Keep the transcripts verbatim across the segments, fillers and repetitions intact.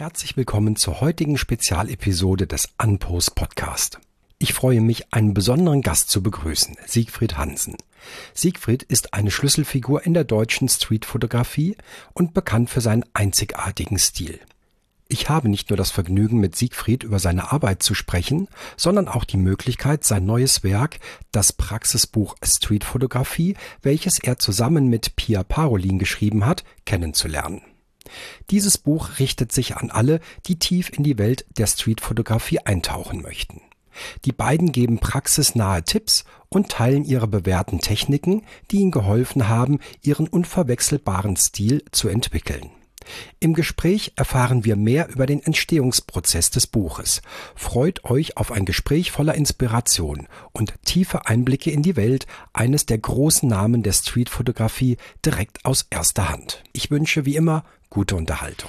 Herzlich willkommen zur heutigen Spezialepisode des Unpost Podcast. Ich freue mich, einen besonderen Gast zu begrüßen, Siegfried Hansen. Siegfried ist eine Schlüsselfigur in der deutschen Streetfotografie und bekannt für seinen einzigartigen Stil. Ich habe nicht nur das Vergnügen, mit Siegfried über seine Arbeit zu sprechen, sondern auch die Möglichkeit, sein neues Werk, das Praxisbuch Streetfotografie, welches er zusammen mit Pia Parolin geschrieben hat, kennenzulernen. Dieses Buch richtet sich an alle, die tief in die Welt der Streetfotografie eintauchen möchten. Die beiden geben praxisnahe Tipps und teilen ihre bewährten Techniken, die ihnen geholfen haben, ihren unverwechselbaren Stil zu entwickeln. Im Gespräch erfahren wir mehr über den Entstehungsprozess des Buches. Freut euch auf ein Gespräch voller Inspiration und tiefe Einblicke in die Welt eines der großen Namen der Streetfotografie direkt aus erster Hand. Ich wünsche wie immer gute Unterhaltung.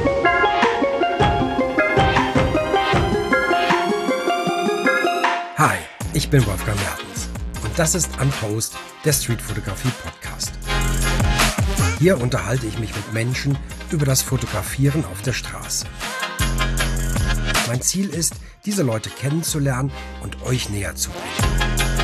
Hi, ich bin Wolfgang Mertens und das ist Unpost, der Streetfotografie Podcast. Hier unterhalte ich mich mit Menschen über das Fotografieren auf der Straße. Mein Ziel ist, diese Leute kennenzulernen und euch näher zu bringen.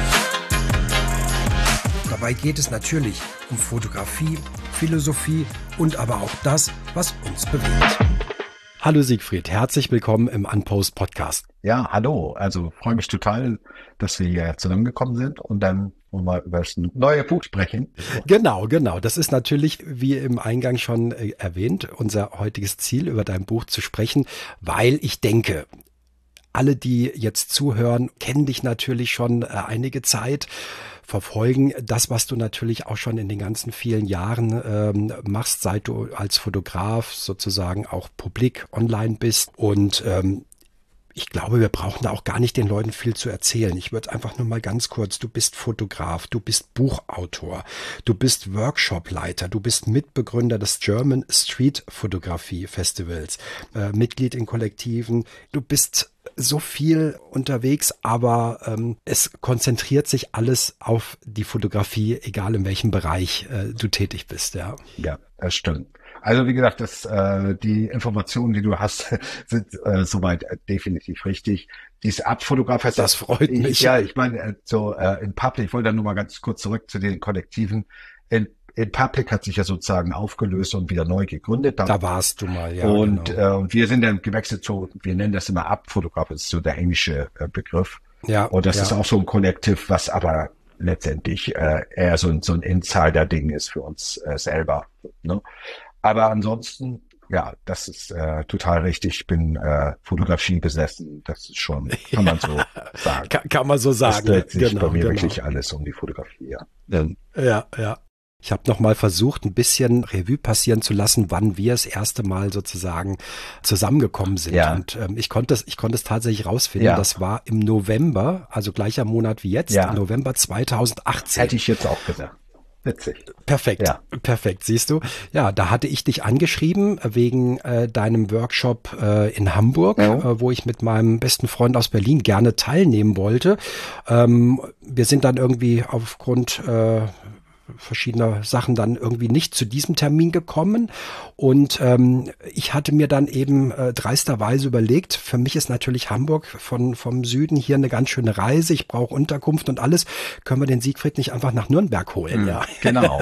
Dabei geht es natürlich um Fotografie, Philosophie und aber auch das, was uns bewegt. Hallo Siegfried, herzlich willkommen im Unpost Podcast. Ja, hallo. Also freue mich total, dass wir hier zusammengekommen sind und dann wollen wir über das neue Buch sprechen. Genau, genau. Das ist natürlich, wie im Eingang schon äh, erwähnt, unser heutiges Ziel, über dein Buch zu sprechen, weil ich denke, alle, die jetzt zuhören, kennen dich natürlich schon äh, einige Zeit, verfolgen das, was du natürlich auch schon in den ganzen vielen Jahren ähm, machst, seit du als Fotograf sozusagen auch publik online bist. Und ähm, ich glaube, wir brauchen da auch gar nicht den Leuten viel zu erzählen. Ich würde einfach nur mal ganz kurz, du bist Fotograf, du bist Buchautor, du bist Workshopleiter, du bist Mitbegründer des German Street Photography Festivals, äh, Mitglied in Kollektiven, du bist so viel unterwegs, aber ähm, es konzentriert sich alles auf die Fotografie, egal in welchem Bereich äh, du tätig bist. Ja, ja, das stimmt. Also wie gesagt, das, äh, die Informationen, die du hast, sind äh, soweit äh, definitiv richtig. Dies Abfotograf heißt das freut mich. Ich, ja, ich meine, äh, so äh, in Public, ich wollte dann nur mal ganz kurz zurück zu den Kollektiven. In, in Public hat sich ja sozusagen aufgelöst und wieder neu gegründet. Da, da warst du mal, ja. Und, genau. äh, und wir sind dann gewechselt zu, wir nennen das immer Abfotograf, das ist so der englische äh, Begriff. Ja. Und das ja. ist auch so ein Kollektiv, was aber letztendlich äh, eher so ein, so ein Insider-Ding ist für uns äh, selber. Ne? Aber ansonsten, ja, das ist äh, total richtig. Ich bin äh, Fotografie besessen. Das ist schon, kann man so sagen. Kann, kann man so sagen. Es dreht sich genau, bei mir genau. wirklich alles um die Fotografie, ja. Ja, ja. Ich habe noch mal versucht, ein bisschen Revue passieren zu lassen, wann wir das erste Mal sozusagen zusammengekommen sind. Ja. Und ähm, ich konnte es, ich konnte es tatsächlich rausfinden. Ja. Das war im November, also gleicher Monat wie jetzt, Ja. im November zweitausendachtzehn. Hätte ich jetzt auch gesagt. Witzig. Perfekt, Ja. perfekt, siehst du. Ja, da hatte ich dich angeschrieben wegen äh, deinem Workshop äh, in Hamburg, Ja. äh, wo ich mit meinem besten Freund aus Berlin gerne teilnehmen wollte. Ähm, wir sind dann irgendwie aufgrund äh, verschiedener Sachen dann irgendwie nicht zu diesem Termin gekommen und ähm, ich hatte mir dann eben äh, dreisterweise überlegt, für mich ist natürlich Hamburg von vom Süden hier eine ganz schöne Reise, ich brauche Unterkunft und alles, können wir den Siegfried nicht einfach nach Nürnberg holen, Mhm, ja. genau.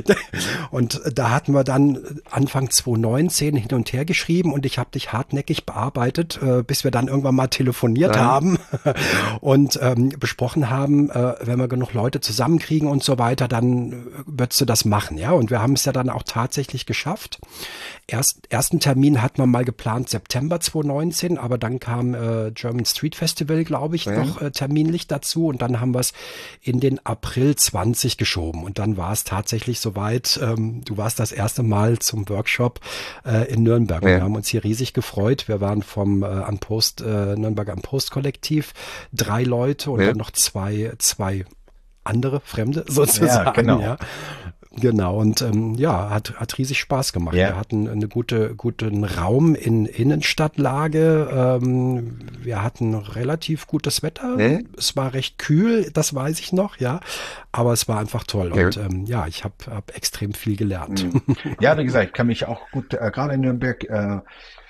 Und da hatten wir dann Anfang zweitausendneunzehn hin und her geschrieben und ich habe dich hartnäckig bearbeitet, äh, bis wir dann irgendwann mal telefoniert Ja. haben und ähm, besprochen haben, äh, wenn wir genug Leute zusammenkriegen und so weiter, dann würdest du das machen, ja? Und wir haben es ja dann auch tatsächlich geschafft. Erst, ersten Termin hatten wir mal geplant September zweitausendneunzehn, aber dann kam äh, German Street Festival, glaube ich, Ja. noch äh, terminlich dazu und dann haben wir es in den April zwanzig geschoben und dann war es tatsächlich soweit. Ähm, du warst das erste Mal zum Workshop äh, in Nürnberg. Ja. Wir haben uns hier riesig gefreut. Wir waren vom äh, Unpost, äh, Nürnberger Unpost Kollektiv drei Leute und Ja. dann noch zwei, zwei andere Fremde sozusagen. Ja, genau. Ja. Genau, und ähm, ja, hat, hat riesig Spaß gemacht. Ja. Wir hatten eine gute, guten Raum in Innenstadtlage. Ähm, wir hatten relativ gutes Wetter. Ja. Es war recht kühl, das weiß ich noch, ja. Aber es war einfach toll. Ja. Und ähm, ja, ich habe hab extrem viel gelernt. Ja, wie gesagt, ich kann mich auch gut, äh, gerade in Nürnberg, äh,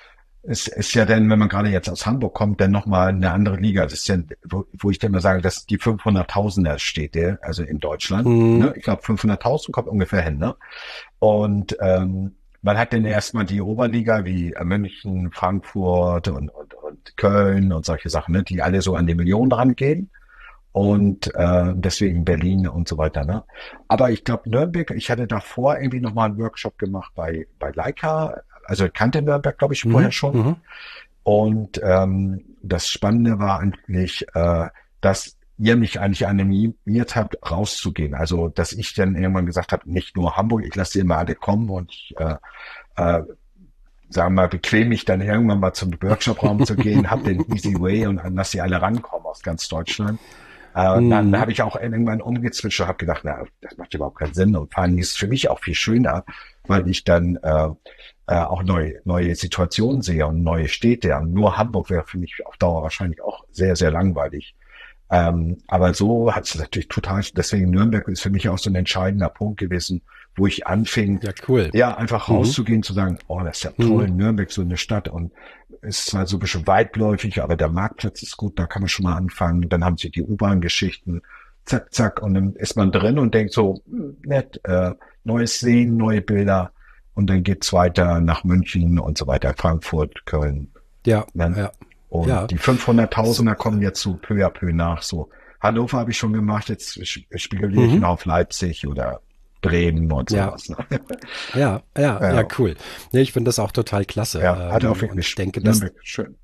es ist ja dann, wenn man gerade jetzt aus Hamburg kommt, dann nochmal eine andere Liga. Das ist ja, wo, wo ich dann mal sage, dass die fünfhunderttausender steht der, also in Deutschland. Mhm. Ne? Ich glaube, fünfhunderttausend kommt ungefähr hin. Ne? Und ähm, man hat dann erstmal die Oberliga wie München, Frankfurt und, und, und Köln und solche Sachen, ne? Die alle so an die Millionen dran gehen. Und äh, deswegen Berlin und so weiter. Ne? Aber ich glaube, Nürnberg, ich hatte davor irgendwie nochmal einen Workshop gemacht bei, bei Leica. Also ich kannte Nürnberg, glaube ich, Mhm. vorher schon. Mhm. Und ähm, das Spannende war eigentlich, äh, dass ihr mich eigentlich animiert habt, rauszugehen. Also, dass ich dann irgendwann gesagt habe, nicht nur Hamburg, ich lasse die immer alle kommen und ich, äh, äh, sagen wir mal, bequem mich dann irgendwann mal zum Workshop-Raum zu gehen, hab den Easy Way und dann lass die alle rankommen aus ganz Deutschland. Äh, Mhm. dann habe ich auch irgendwann umgezwitscht und habe gedacht, na, das macht überhaupt keinen Sinn. Und vor allem ist es für mich auch viel schöner, weil ich dann äh, äh, auch neue, neue Situationen sehe und neue Städte. Und nur Hamburg wäre für mich auf Dauer wahrscheinlich auch sehr, sehr langweilig. Ähm, aber so hat es natürlich total, deswegen Nürnberg ist für mich auch so ein entscheidender Punkt gewesen, wo ich anfing, Ja, cool. ja, einfach Mhm. rauszugehen, zu sagen, oh, das ist ja toll, Mhm. Nürnberg, so eine Stadt und es ist zwar so ein bisschen weitläufig, aber der Marktplatz ist gut, da kann man schon mal anfangen. Dann haben sie die U-Bahn-Geschichten, zack, zack, und dann ist man drin und denkt so, hm, nett, äh, neues Sehen, neue Bilder und dann geht's weiter nach München und so weiter, Frankfurt, Köln. Ja, Dann, ja, und ja. die fünfhunderttausender kommen jetzt so peu à peu nach. So Hannover habe ich schon gemacht, jetzt sp- spekuliere ich Mhm. noch auf Leipzig oder Bremen und Ja. sowas. Ne? Ja, ja, ja, Ja, cool. Nee, ich finde das auch total klasse. ja, hat auf Ähm, jeden und ich Fall denke, dass, Nürnberg schön.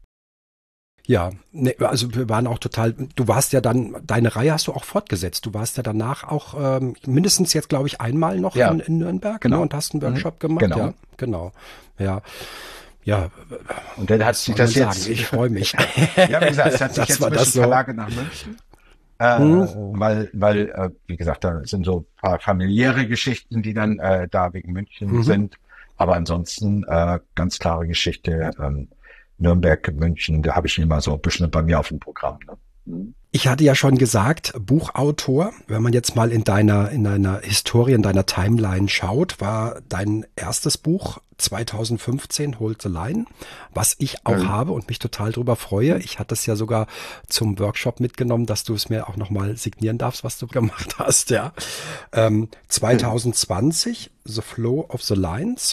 ja, nee, also wir waren auch total, du warst ja dann, deine Reihe hast du auch fortgesetzt. Du warst ja danach auch ähm, mindestens jetzt, glaube ich, einmal noch Ja, in, in Nürnberg, ne, genau. und hast einen Mhm. Workshop gemacht. Genau. Ja, genau. Ja, ja, Und dann hat was sich soll man das sagen? jetzt, Ich freue mich. ja, wie gesagt, es hat sich Das jetzt war ein das bisschen so. verlagert nach München, äh, Hm, weil, weil, äh, wie gesagt, da sind so ein paar familiäre Geschichten, die dann äh, da wegen München mhm. sind. Aber ansonsten äh, ganz klare Geschichte, ähm, Nürnberg, München, da habe ich immer so ein bisschen bei mir auf dem Programm. Ne? Mhm. Ich hatte ja schon gesagt, Buchautor. Wenn man jetzt mal in deiner, in deiner Historie, in deiner Timeline schaut, war dein erstes Buch zweitausendfünfzehn, Hold the Line, was ich auch Mhm. habe und mich total drüber freue. Ich hatte es ja sogar zum Workshop mitgenommen, dass du es mir auch nochmal signieren darfst, was du gemacht hast, ja. Ähm, Mhm. zwanzig zwanzig, The Flow of the Lines.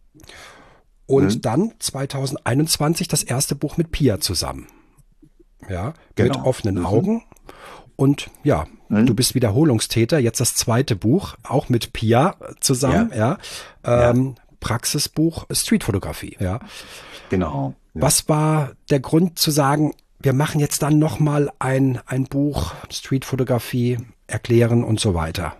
Und Mhm. dann zwanzig einundzwanzig das erste Buch mit Pia zusammen. Ja, mit Genau. offenen Mhm. Augen. Und ja, du Mhm. bist Wiederholungstäter. Jetzt das zweite Buch, auch mit Pia zusammen, Ja, ja. ja, Ähm, Praxisbuch Streetfotografie, ja. genau. Ja. Was war der Grund zu sagen, wir machen jetzt dann nochmal ein, ein Buch Streetfotografie erklären und so weiter?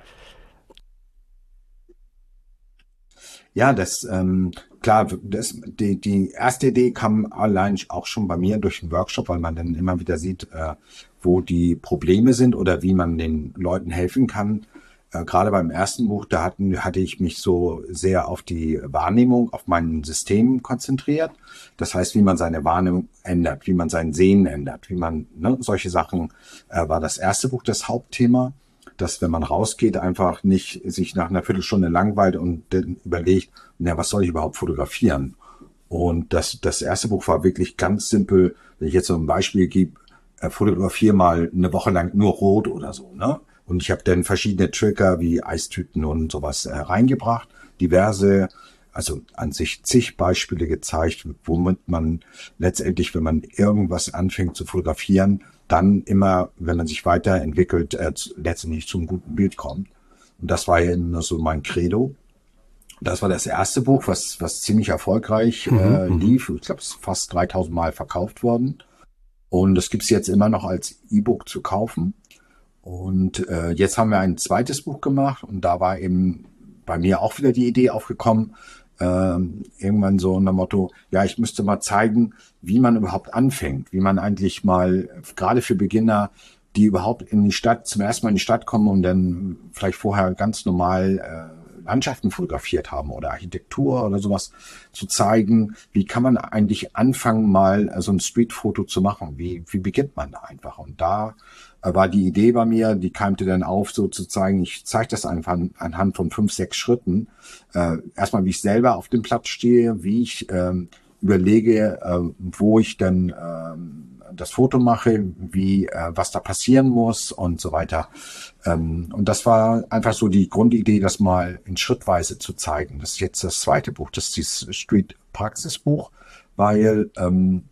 Ja, das, ähm, klar, das, die, die erste Idee kam allein auch schon bei mir durch den Workshop, weil man dann immer wieder sieht, äh, wo die Probleme sind oder wie man den Leuten helfen kann. Äh, gerade beim ersten Buch, da hatten, hatte ich mich so sehr auf die Wahrnehmung, auf mein System konzentriert. Das heißt, wie man seine Wahrnehmung ändert, wie man sein Sehen ändert, wie man, ne, solche Sachen, äh, war das erste Buch das Hauptthema, dass wenn man rausgeht, einfach nicht sich nach einer Viertelstunde langweilt und dann überlegt, na, was soll ich überhaupt fotografieren? Und das, das erste Buch war wirklich ganz simpel. Wenn ich jetzt so ein Beispiel gebe, äh, fotografiere mal eine Woche lang nur rot oder so, ne? Und ich habe dann verschiedene Trigger wie Eistüten und sowas äh, reingebracht, diverse, also an sich zig Beispiele gezeigt, womit man letztendlich, wenn man irgendwas anfängt zu fotografieren, dann immer, wenn man sich weiterentwickelt, äh, letztendlich zum guten Bild kommt. Und das war ja immer so mein Credo. Das war das erste Buch, was, was ziemlich erfolgreich Mhm, äh, mhm. lief. Ich glaube, es ist fast dreitausend Mal verkauft worden. Und das gibt's jetzt immer noch als E-Book zu kaufen. Und äh, jetzt haben wir ein zweites Buch gemacht und da war eben bei mir auch wieder die Idee aufgekommen, ähm, irgendwann so unter Motto, ja, ich müsste mal zeigen, wie man überhaupt anfängt, wie man eigentlich mal, gerade für Beginner, die überhaupt in die Stadt, zum ersten Mal in die Stadt kommen und dann vielleicht vorher ganz normal äh, Landschaften fotografiert haben oder Architektur oder sowas, zu zeigen, wie kann man eigentlich anfangen, mal äh, so ein Streetfoto zu machen, wie, wie beginnt man da einfach? Und da äh, war die Idee bei mir, die keimte dann auf, so zu zeigen, ich zeige das einfach an, anhand von fünf, sechs Schritten. Äh, erstmal, wie ich selber auf dem Platz stehe, wie ich ähm, überlege, äh, wo ich dann äh, das Foto mache, wie, äh, was da passieren muss und so weiter. Ähm, und das war einfach so die Grundidee, das mal in Schrittweise zu zeigen. Das ist jetzt das zweite Buch, das ist dieses Street-Praxis-Buch, weil ähm,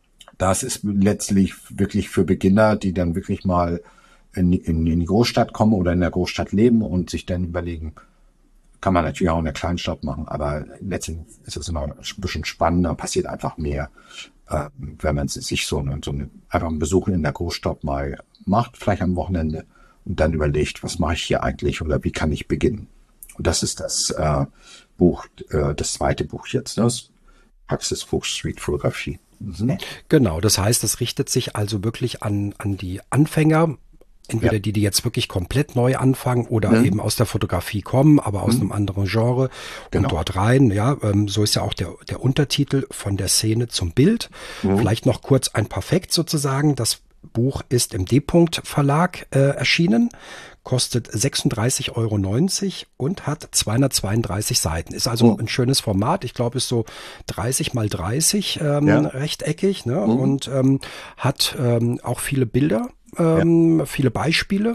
das ist letztlich wirklich für Beginner, die dann wirklich mal in, in, in die Großstadt kommen oder in der Großstadt leben und sich dann überlegen, kann man natürlich auch in der Kleinstadt machen, aber letztendlich ist es immer ein bisschen spannender, passiert einfach mehr, äh, wenn man sich so, eine, so eine, einfach einen Besuch in der Großstadt mal macht, vielleicht am Wochenende, und dann überlegt, was mache ich hier eigentlich oder wie kann ich beginnen. Und das ist das äh, Buch, äh, das zweite Buch jetzt, das Praxisbuch Street Fotografie. Mhm. Genau, das heißt, es richtet sich also wirklich an, an die Anfänger, entweder ja. die, die jetzt wirklich komplett neu anfangen oder mhm. eben aus der Fotografie kommen, aber aus mhm. einem anderen Genre genau. und dort rein. Ja, ähm, so ist ja auch der, der Untertitel von der Szene zum Bild. Mhm. Vielleicht noch kurz ein paar Facts sozusagen. Das Buch ist im D-Punkt Verlag äh, erschienen, kostet sechsunddreißig Euro neunzig und hat zweihundertzweiunddreißig Seiten. Ist also oh. ein schönes Format. Ich glaube, ist so dreißig mal dreißig ähm, ja. rechteckig, ne? Mhm. Und ähm, hat ähm, auch viele Bilder. Ähm, ja. viele Beispiele,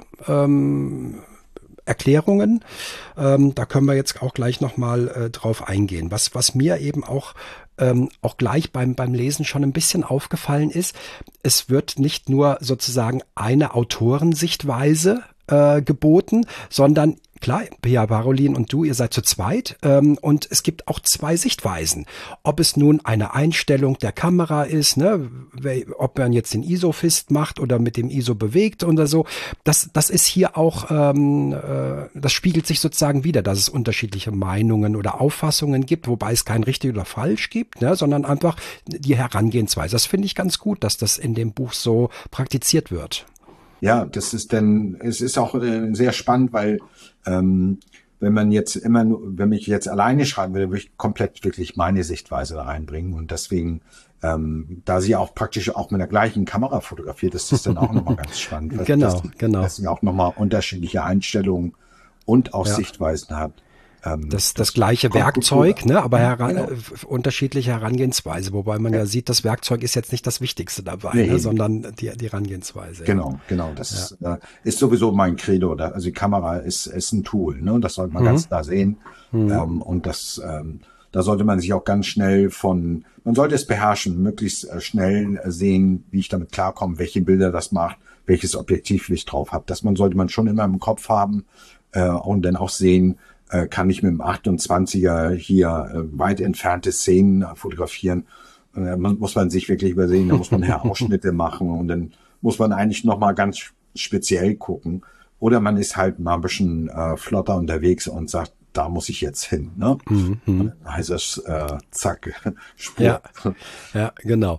ähm, Erklärungen. Ähm, da können wir jetzt auch gleich nochmal äh, drauf eingehen. Was, was mir eben auch, ähm, auch gleich beim, beim Lesen schon ein bisschen aufgefallen ist, es wird nicht nur sozusagen eine Autorensichtweise äh, geboten, sondern klar, Pia Barolin und du, ihr seid zu zweit ähm, und es gibt auch zwei Sichtweisen. Ob es nun eine Einstellung der Kamera ist, ne, ob man jetzt den I S O-Fist macht oder mit dem I S O bewegt oder so, das, das ist hier auch, ähm, äh, das spiegelt sich sozusagen wieder, dass es unterschiedliche Meinungen oder Auffassungen gibt, wobei es kein richtig oder falsch gibt, ne, sondern einfach die Herangehensweise. Das finde ich ganz gut, dass das in dem Buch so praktiziert wird. Ja, das ist denn, es ist auch äh, sehr spannend, weil ähm, wenn man jetzt immer nur, wenn ich jetzt alleine schreiben würde, würde ich komplett wirklich meine Sichtweise da reinbringen. Und deswegen, ähm, da sie auch praktisch auch mit der gleichen Kamera fotografiert, ist das dann auch nochmal ganz spannend. Dass, genau, dass, genau. Dass sie auch nochmal unterschiedliche Einstellungen und auch ja. Sichtweisen hat. Das, das, das gleiche Werkzeug, ne, aber heran, genau. äh, unterschiedliche Herangehensweise, wobei man ja. ja sieht, das Werkzeug ist jetzt nicht das Wichtigste dabei, nee. ne, sondern die, die Herangehensweise. Genau, ja. genau. Das ja. ist, äh, ist sowieso mein Credo. Da, also die Kamera ist, ist ein Tool, ne, das sollte man mhm. ganz klar sehen. Mhm. Ähm, und das, ähm, da sollte man sich auch ganz schnell von, man sollte es beherrschen, möglichst äh, schnell äh, sehen, wie ich damit klarkomme, welche Bilder das macht, welches Objektiv ich drauf habe. Das man sollte man schon immer im Kopf haben äh, und dann auch sehen, kann ich mit dem achtundzwanziger hier äh, weit entfernte Szenen äh, fotografieren. Äh, muss man sich wirklich übersehen, da muss man Ausschnitte machen und dann muss man eigentlich nochmal ganz speziell gucken. Oder man ist halt mal ein bisschen äh, flotter unterwegs und sagt, da muss ich jetzt hin. Ne? Mhm. Und dann heißt es, äh, zack, Spur. Ja, ja, genau.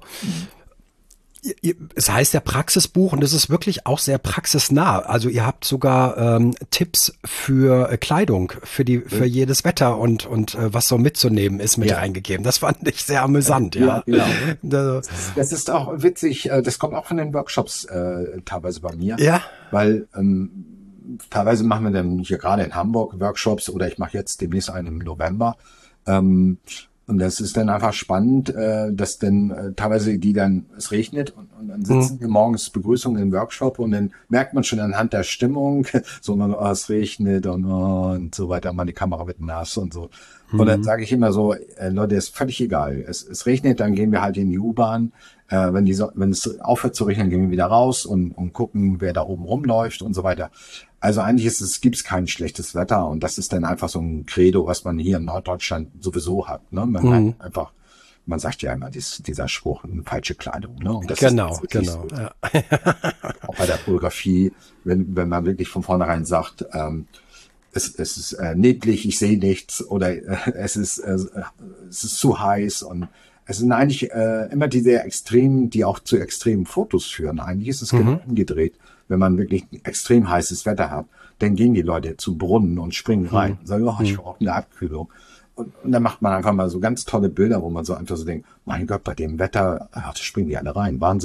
Es heißt ja Praxisbuch und es ist wirklich auch sehr praxisnah. Also ihr habt sogar ähm, Tipps für äh, Kleidung, für die für jedes Wetter und und äh, was so mitzunehmen ist mit ja. reingegeben. Das fand ich sehr amüsant. Ja, ja genau. Das ist auch witzig. Das kommt auch von den Workshops äh, teilweise bei mir. Ja. Weil ähm, teilweise machen wir dann hier gerade in Hamburg Workshops oder ich mache jetzt demnächst einen im November. Ähm, Und das ist dann einfach spannend, äh, dass dann äh, teilweise die dann, es regnet und, und dann sitzen mhm. wir morgens Begrüßung im Workshop und dann merkt man schon anhand der Stimmung, so, oh, es regnet und, oh, und so weiter, man die Kamera wird nass und so. Mhm. Und dann sage ich immer so, äh, Leute, ist völlig egal. Es, es regnet, dann gehen wir halt in die U-Bahn. Äh, wenn die so, wenn es aufhört zu regnen, gehen wir wieder raus und, und gucken, wer da oben rumläuft und so weiter. Also eigentlich ist es, gibt's kein schlechtes Wetter und das ist dann einfach so ein Credo, was man hier in Norddeutschland sowieso hat. Ne? Man mhm. hat einfach, man sagt ja immer dies, dieser Spruch, eine falsche Kleidung. Ne? Und das genau, ist genau. So. Ja. Auch bei der Fotografie, wenn, wenn man wirklich von vornherein sagt, ähm, es, es ist äh, niedlich, ich sehe nichts oder äh, es ist äh, es ist zu heiß und es sind eigentlich äh, immer diese Extremen, die auch zu extremen Fotos führen. Eigentlich ist es mhm. genau umgedreht. Wenn man wirklich extrem heißes Wetter hat, dann gehen die Leute zu Brunnen und springen rein mhm. und sagen, oh, ich brauche eine Abkühlung. Und, und dann macht man einfach mal so ganz tolle Bilder, wo man so einfach so denkt, mein Gott, bei dem Wetter, ach, da springen die alle rein. Wahnsinn, ne?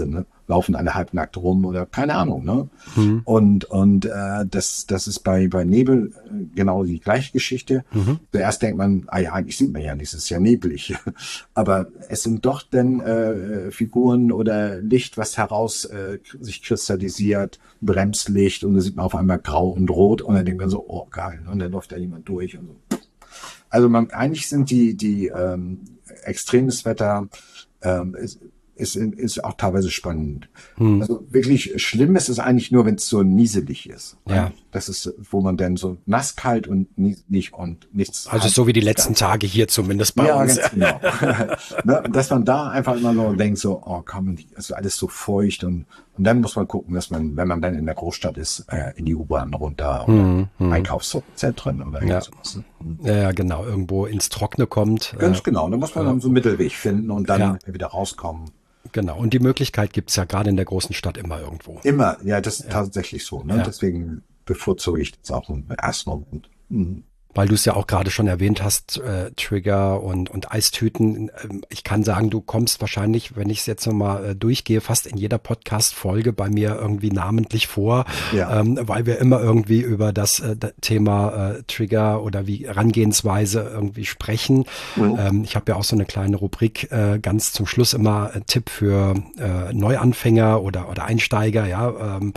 laufen alle halbnackt rum oder keine Ahnung, ne? Mhm. Und und äh, das das ist bei bei Nebel äh, genau die gleiche Geschichte. Mhm. Zuerst denkt man, ah ja, eigentlich sieht man ja nichts, es ist ja neblig. Aber es sind doch dann äh, Figuren oder Licht, was heraus äh, sich kristallisiert, Bremslicht und da sieht man auf einmal grau und rot und dann denkt man so, oh geil, und dann läuft da jemand durch und so. Also man, eigentlich sind die die ähm, extremes Wetter ähm, ist, ist, ist auch teilweise spannend. Hm. Also wirklich schlimm ist es eigentlich nur, wenn es so nieselig ist. Ja. Das ist, wo man dann so nass, kalt und nieselig und nichts. Also so wie die letzten Tage hier zumindest bei ja, uns. Ganz genau. Ne, dass man da einfach immer so denkt, so, oh komm, ist alles so feucht und und dann muss man gucken, dass man, wenn man dann in der Großstadt ist, äh, in die U-Bahn runter oder hm, hm. Einkaufszentren oder ja. sowas. Ja, genau, irgendwo ins Trockene kommt. Ganz äh, genau, da muss man äh, dann so einen Mittelweg finden und dann ja. wieder rauskommen. Genau, und die Möglichkeit gibt's ja gerade in der großen Stadt immer irgendwo. Immer, ja, das ist ja. tatsächlich so. Ne? Ja. Deswegen bevorzuge ich das auch im ersten Moment. Mhm. Weil du es ja auch gerade schon erwähnt hast, äh, Trigger und und Eistüten. Ähm, ich kann sagen, du kommst wahrscheinlich, wenn ich es jetzt nochmal äh, durchgehe, fast in jeder Podcast-Folge bei mir irgendwie namentlich vor, ja. ähm, weil wir immer irgendwie über das äh, Thema äh, Trigger oder wie Herangehensweise irgendwie sprechen. Mhm. Ähm, ich habe ja auch so eine kleine Rubrik, äh, ganz zum Schluss immer ein Tipp für äh, Neuanfänger oder oder Einsteiger, ja. Ähm,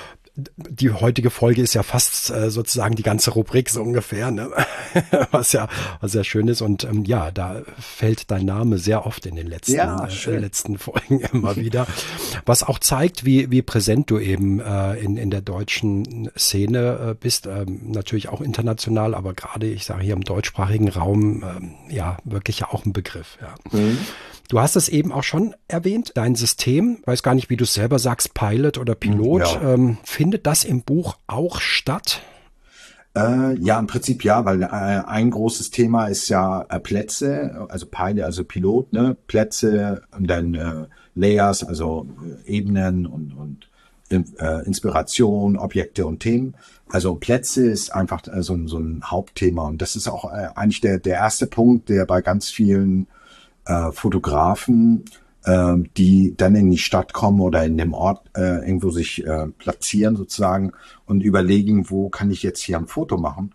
Die heutige Folge ist ja fast äh, sozusagen die ganze Rubrik so ungefähr, ne? was ja was sehr schön ist und ähm, ja, da fällt dein Name sehr oft in den letzten ja, äh, letzten Folgen immer wieder, was auch zeigt, wie wie präsent du eben äh, in in der deutschen Szene äh, bist, ähm, natürlich auch international, aber gerade ich sage hier im deutschsprachigen Raum ähm, ja wirklich auch ein Begriff. Ja. Mhm. Du hast es eben auch schon erwähnt, dein System, weiß gar nicht, wie du es selber sagst, Pilot oder Pilot, ja. ähm, findet das im Buch auch statt? Äh, ja, im Prinzip ja, weil äh, ein großes Thema ist ja äh, Plätze, also Pilot, also Pilot, ne, Plätze und dann äh, Layers, also äh, Ebenen und, und äh, Inspiration, Objekte und Themen. Also Plätze ist einfach äh, so, so ein Hauptthema und das ist auch äh, eigentlich der, der erste Punkt, der bei ganz vielen Äh, Fotografen, äh, die dann in die Stadt kommen oder in dem Ort äh, irgendwo sich äh, platzieren sozusagen und überlegen, wo kann ich jetzt hier ein Foto machen,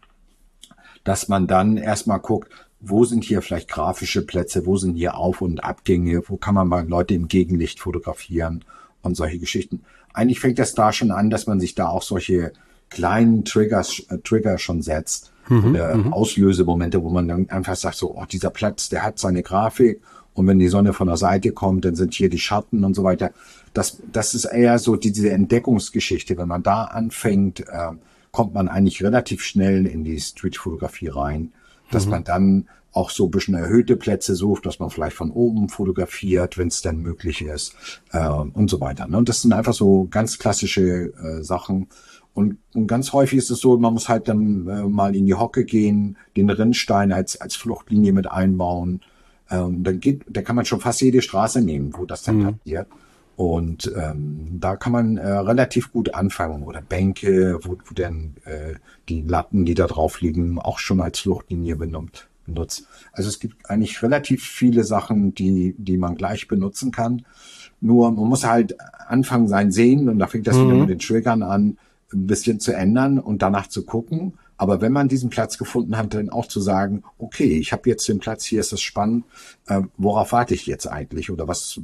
dass man dann erstmal guckt, wo sind hier vielleicht grafische Plätze, wo sind hier Auf- und Abgänge, wo kann man mal Leute im Gegenlicht fotografieren und solche Geschichten. Eigentlich fängt das da schon an, dass man sich da auch solche kleinen Triggers, äh, Trigger schon setzt. Mhm, äh, Auslösemomente, wo man dann einfach sagt, so, oh, dieser Platz, der hat seine Grafik und wenn die Sonne von der Seite kommt, dann sind hier die Schatten und so weiter. Das, das ist eher so die, diese Entdeckungsgeschichte. Wenn man da anfängt, äh, kommt man eigentlich relativ schnell in die Streetfotografie rein, dass mhm. man dann auch so ein bisschen erhöhte Plätze sucht, dass man vielleicht von oben fotografiert, wenn es dann möglich ist äh, und so weiter. Ne? Und das sind einfach so ganz klassische äh, Sachen. Und, und ganz häufig ist es so, man muss halt dann äh, mal in die Hocke gehen, den Rinnstein als als Fluchtlinie mit einbauen. Ähm, dann geht, da kann man schon fast jede Straße nehmen, wo das dann mhm. passiert. Und ähm, da kann man äh, relativ gut anfangen. Oder Bänke, wo, wo dann äh, die Latten, die da drauf liegen, auch schon als Fluchtlinie benutzt. benutzt. Also es gibt eigentlich relativ viele Sachen, die die man gleich benutzen kann. Nur man muss halt anfangen sein Sehen, und da fängt das mhm. wieder mit den Triggern an, ein bisschen zu ändern und danach zu gucken. Aber wenn man diesen Platz gefunden hat, dann auch zu sagen, okay, ich habe jetzt den Platz, hier ist es spannend, äh, worauf warte ich jetzt eigentlich? Oder was,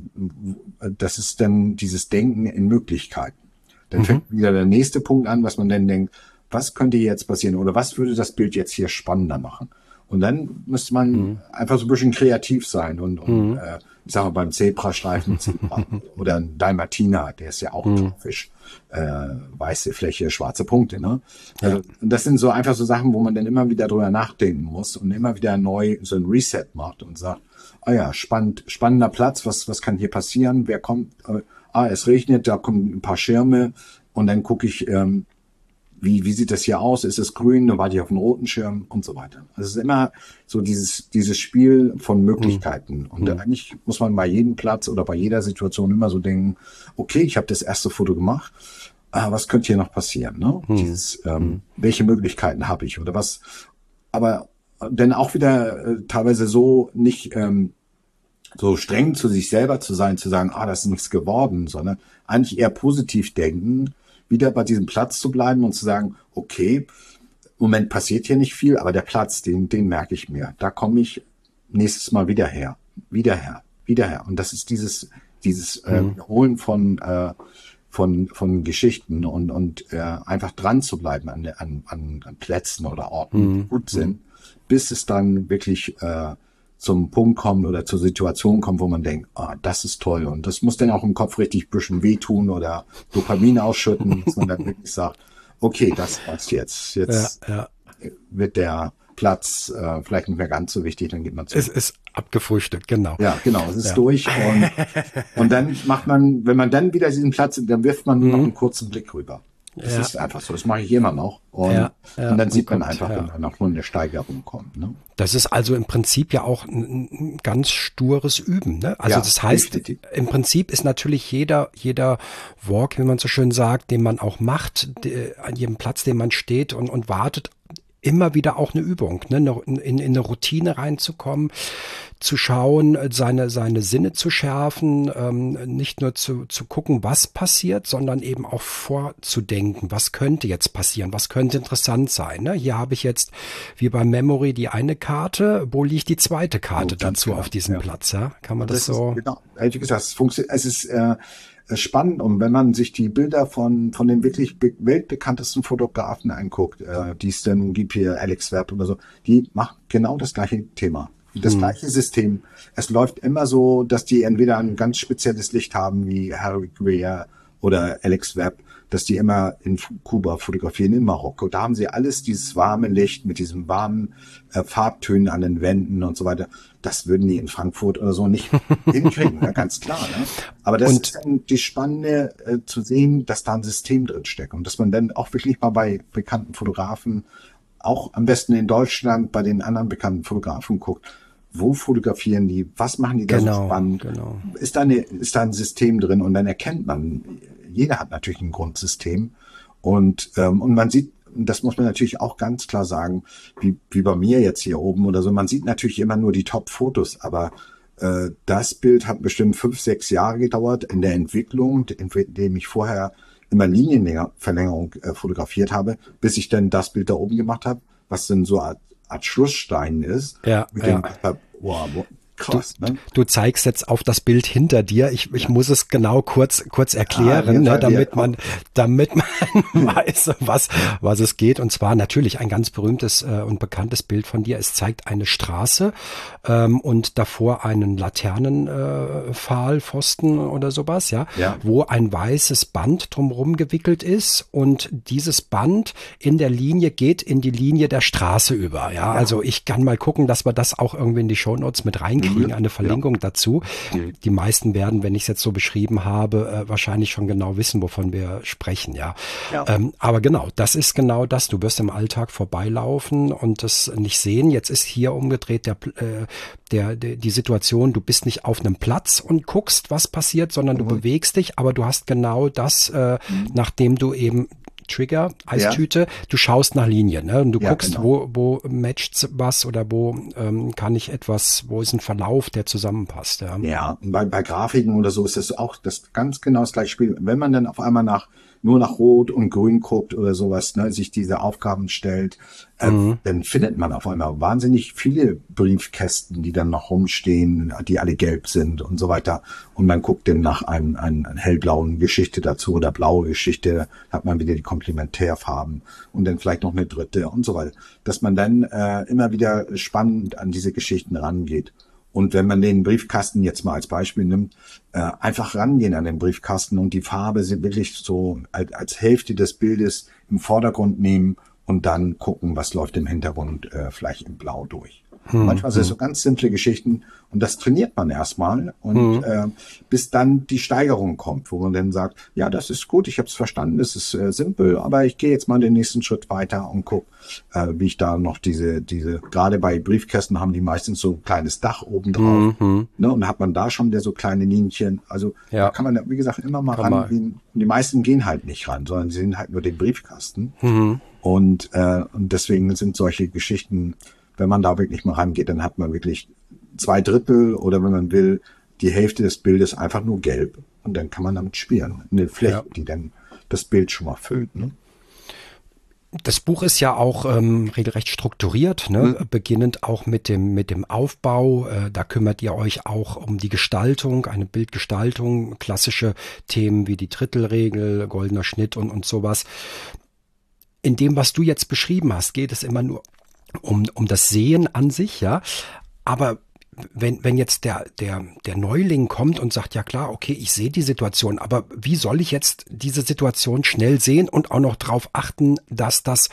das ist dann dieses Denken in Möglichkeiten. Dann mhm. fängt wieder der nächste Punkt an, was man dann denkt, was könnte jetzt passieren? Oder was würde das Bild jetzt hier spannender machen? Und dann müsste man mhm. einfach so ein bisschen kreativ sein und, und mhm. äh, ich sag mal beim Zebrastreifen Zebra oder ein Dalmatiner, der ist ja auch mhm. grafisch, äh, weiße Fläche, schwarze Punkte, ne? Ja. Also das sind so einfach so Sachen, wo man dann immer wieder drüber nachdenken muss und immer wieder neu so ein Reset macht und sagt, ah ja, spannend, spannender Platz, was was kann hier passieren? Wer kommt? Äh, ah, es regnet, da kommen ein paar Schirme und dann gucke ich, ähm, Wie, wie sieht das hier aus? Ist es grün? Dann warte ich auf einen roten Schirm und so weiter. Also es ist immer so dieses, dieses Spiel von Möglichkeiten. Mhm. Und mhm. eigentlich muss man bei jedem Platz oder bei jeder Situation immer so denken, okay, ich habe das erste Foto gemacht, ah, was könnte hier noch passieren? Ne? Mhm. Dieses, ähm, mhm. welche Möglichkeiten habe ich oder was? Aber dann auch wieder äh, teilweise so nicht, ähm, so streng zu sich selber zu sein, zu sagen, ah, das ist nichts geworden, sondern eigentlich eher positiv denken, wieder bei diesem Platz zu bleiben und zu sagen, okay, im Moment passiert hier nicht viel, aber der Platz, den, den merke ich mir. Da komme ich nächstes Mal wieder her, wieder her, wieder her. Und das ist dieses, dieses äh, Wiederholen von, äh, von, von Geschichten und, und äh, einfach dran zu bleiben an, an, an Plätzen oder Orten, die Mhm. gut sind, bis es dann wirklich äh, zum Punkt kommt oder zur Situation kommt, wo man denkt, ah, das ist toll. Und das muss dann auch im Kopf richtig ein bisschen wehtun oder Dopamin ausschütten, dass man dann wirklich sagt, okay, das passt jetzt. Jetzt Ja, ja. wird der Platz äh, vielleicht nicht mehr ganz so wichtig, dann geht man zu. Es ist abgefrühstückt, genau. Ja, genau, es ist Ja. durch. Und, und dann macht man, wenn man dann wieder diesen Platz, dann wirft man nur noch einen kurzen Blick rüber. Das Ja. ist einfach so, das mache ich immer noch. Und, Ja, ja, und dann sieht und man guckt, einfach, ja. wenn dann auch nur eine Steigerung kommt. Ne? Das ist also im Prinzip ja auch ein, ein ganz stures Üben. Ne? Also Ja, das heißt, definitiv. im Prinzip ist natürlich jeder, jeder Walk, wie man so schön sagt, den man auch macht, de, an jedem Platz, den man steht und, und wartet, immer wieder auch eine Übung, ne? in, in eine Routine reinzukommen, zu schauen, seine, seine Sinne zu schärfen, ähm, nicht nur zu, zu gucken, was passiert, sondern eben auch vorzudenken, was könnte jetzt passieren, was könnte interessant sein. Ne? Hier habe ich jetzt, wie bei Memory, die eine Karte, wo liegt die zweite Karte Oh, ganz dazu genau, auf diesem ja. Platz? Ja? Kann man das, Das so... ist, genau, wie gesagt, es funktioniert, es ist äh, spannend, und wenn man sich die Bilder von von den wirklich be- weltbekanntesten Fotografen anguckt, äh, die es denn gibt hier, Alex Webb oder so, die machen genau das gleiche Thema, das Hm. gleiche System. Es läuft immer so, dass die entweder ein ganz spezielles Licht haben, wie Harry Greer oder Alex Webb, dass die immer in Kuba fotografieren, in Marokko. Da haben sie alles dieses warme Licht mit diesen warmen äh, Farbtönen an den Wänden und so weiter. Das würden die in Frankfurt oder so nicht hinkriegen, ne? Ganz klar. Ne? Aber das Und- ist dann die Spannende äh, zu sehen, dass da ein System drin steckt und dass man dann auch wirklich mal bei bekannten Fotografen, auch am besten in Deutschland, bei den anderen bekannten Fotografen guckt, wo fotografieren die, was machen die da so Genau, spannend, genau. ist da, eine, ist da ein System drin, und dann erkennt man, jeder hat natürlich ein Grundsystem, und, ähm, und man sieht, das muss man natürlich auch ganz klar sagen, wie, wie bei mir jetzt hier oben oder so, man sieht natürlich immer nur die Top-Fotos, aber äh, das Bild hat bestimmt fünf, sechs Jahre gedauert in der Entwicklung, in dem ich vorher immer Linienverlängerung äh, fotografiert habe, bis ich dann das Bild da oben gemacht habe, was dann so eine Art Schlussstein ist. Ja, mit ja. dem ich hab, wow, wow, krass, ne? Du zeigst jetzt auf das Bild hinter dir. Ich, ich muss es genau kurz, kurz erklären, Ah, ne, wir- damit wir- man, damit man weiß, was, was es geht. Und zwar natürlich ein ganz berühmtes äh, und bekanntes Bild von dir. Es zeigt eine Straße ähm, und davor einen Laternenpfahl, äh, Pfahl, Pfosten oder sowas, ja, Ja. wo ein weißes Band drumherum gewickelt ist, und dieses Band in der Linie geht in die Linie der Straße über. Ja, also ich kann mal gucken, dass wir das auch irgendwie in die Shownotes mit reinkriegen, Mhm. eine Verlinkung dazu. Mhm. Die meisten werden, wenn ich es jetzt so beschrieben habe, äh, wahrscheinlich schon genau wissen, wovon wir sprechen, ja. Ja. Ähm, aber genau, das ist genau das. Du wirst im Alltag vorbeilaufen und das nicht sehen. Jetzt ist hier umgedreht der, äh, der, der die Situation, du bist nicht auf einem Platz und guckst, was passiert, sondern du Mhm. bewegst dich, aber du hast genau das, äh, nachdem du eben Trigger, Eistüte, du schaust nach Linien, ne? Und du Ja, guckst, genau. wo, wo matcht was oder wo ähm, kann ich etwas, wo ist ein Verlauf, der zusammenpasst, ja. Ja, und bei, bei Grafiken oder so ist das auch das ganz genau das gleiche Spiel. Wenn man dann auf einmal nach nur nach Rot und Grün guckt oder sowas, ne, sich diese Aufgaben stellt, äh, Mhm. dann findet man auf einmal wahnsinnig viele Briefkästen, die dann noch rumstehen, die alle gelb sind und so weiter. Und man guckt dann nach einem, einem, einer hellblauen Geschichte dazu oder blaue Geschichte, hat man wieder die Komplementärfarben und dann vielleicht noch eine dritte und so weiter. Dass man dann äh, immer wieder spannend an diese Geschichten rangeht. Und wenn man den Briefkasten jetzt mal als Beispiel nimmt, äh, einfach rangehen an den Briefkasten und die Farbe sie wirklich so als, als Hälfte des Bildes im Vordergrund nehmen und dann gucken, was läuft im Hintergrund äh, vielleicht in Blau durch. Hm, Manchmal sind es so ganz simple Geschichten und das trainiert man erstmal und äh, bis dann die Steigerung kommt, wo man dann sagt, ja, das ist gut, ich habe es verstanden, das ist äh, simpel, aber ich gehe jetzt mal den nächsten Schritt weiter und guck, äh, wie ich da noch diese, diese, gerade bei Briefkästen haben die meistens so ein kleines Dach oben drauf, Mhm. ne, und hat man da schon der so kleine Linien, also Ja. da kann man, wie gesagt, immer mal Kann man. rangehen. Und die meisten gehen halt nicht ran, sondern sie sehen halt nur den Briefkasten. Mhm. Und, äh, und deswegen sind solche Geschichten, wenn man da wirklich mal rangeht, dann hat man wirklich zwei Drittel oder wenn man will, die Hälfte des Bildes einfach nur gelb. Und dann kann man damit spielen. Eine Fläche, ja. die dann das Bild schon mal füllt. Ne? Das Buch ist ja auch ähm, regelrecht strukturiert, ne? Mhm. Beginnend auch mit dem mit dem Aufbau. Äh, da kümmert ihr euch auch um die Gestaltung, eine Bildgestaltung, klassische Themen wie die Drittelregel, goldener Schnitt und und sowas. In dem, was du jetzt beschrieben hast, geht es immer nur um um das Sehen an sich, ja. Aber wenn wenn jetzt der der der Neuling kommt und sagt, ja klar, okay, ich sehe die Situation, aber wie soll ich jetzt diese Situation schnell sehen und auch noch darauf achten, dass das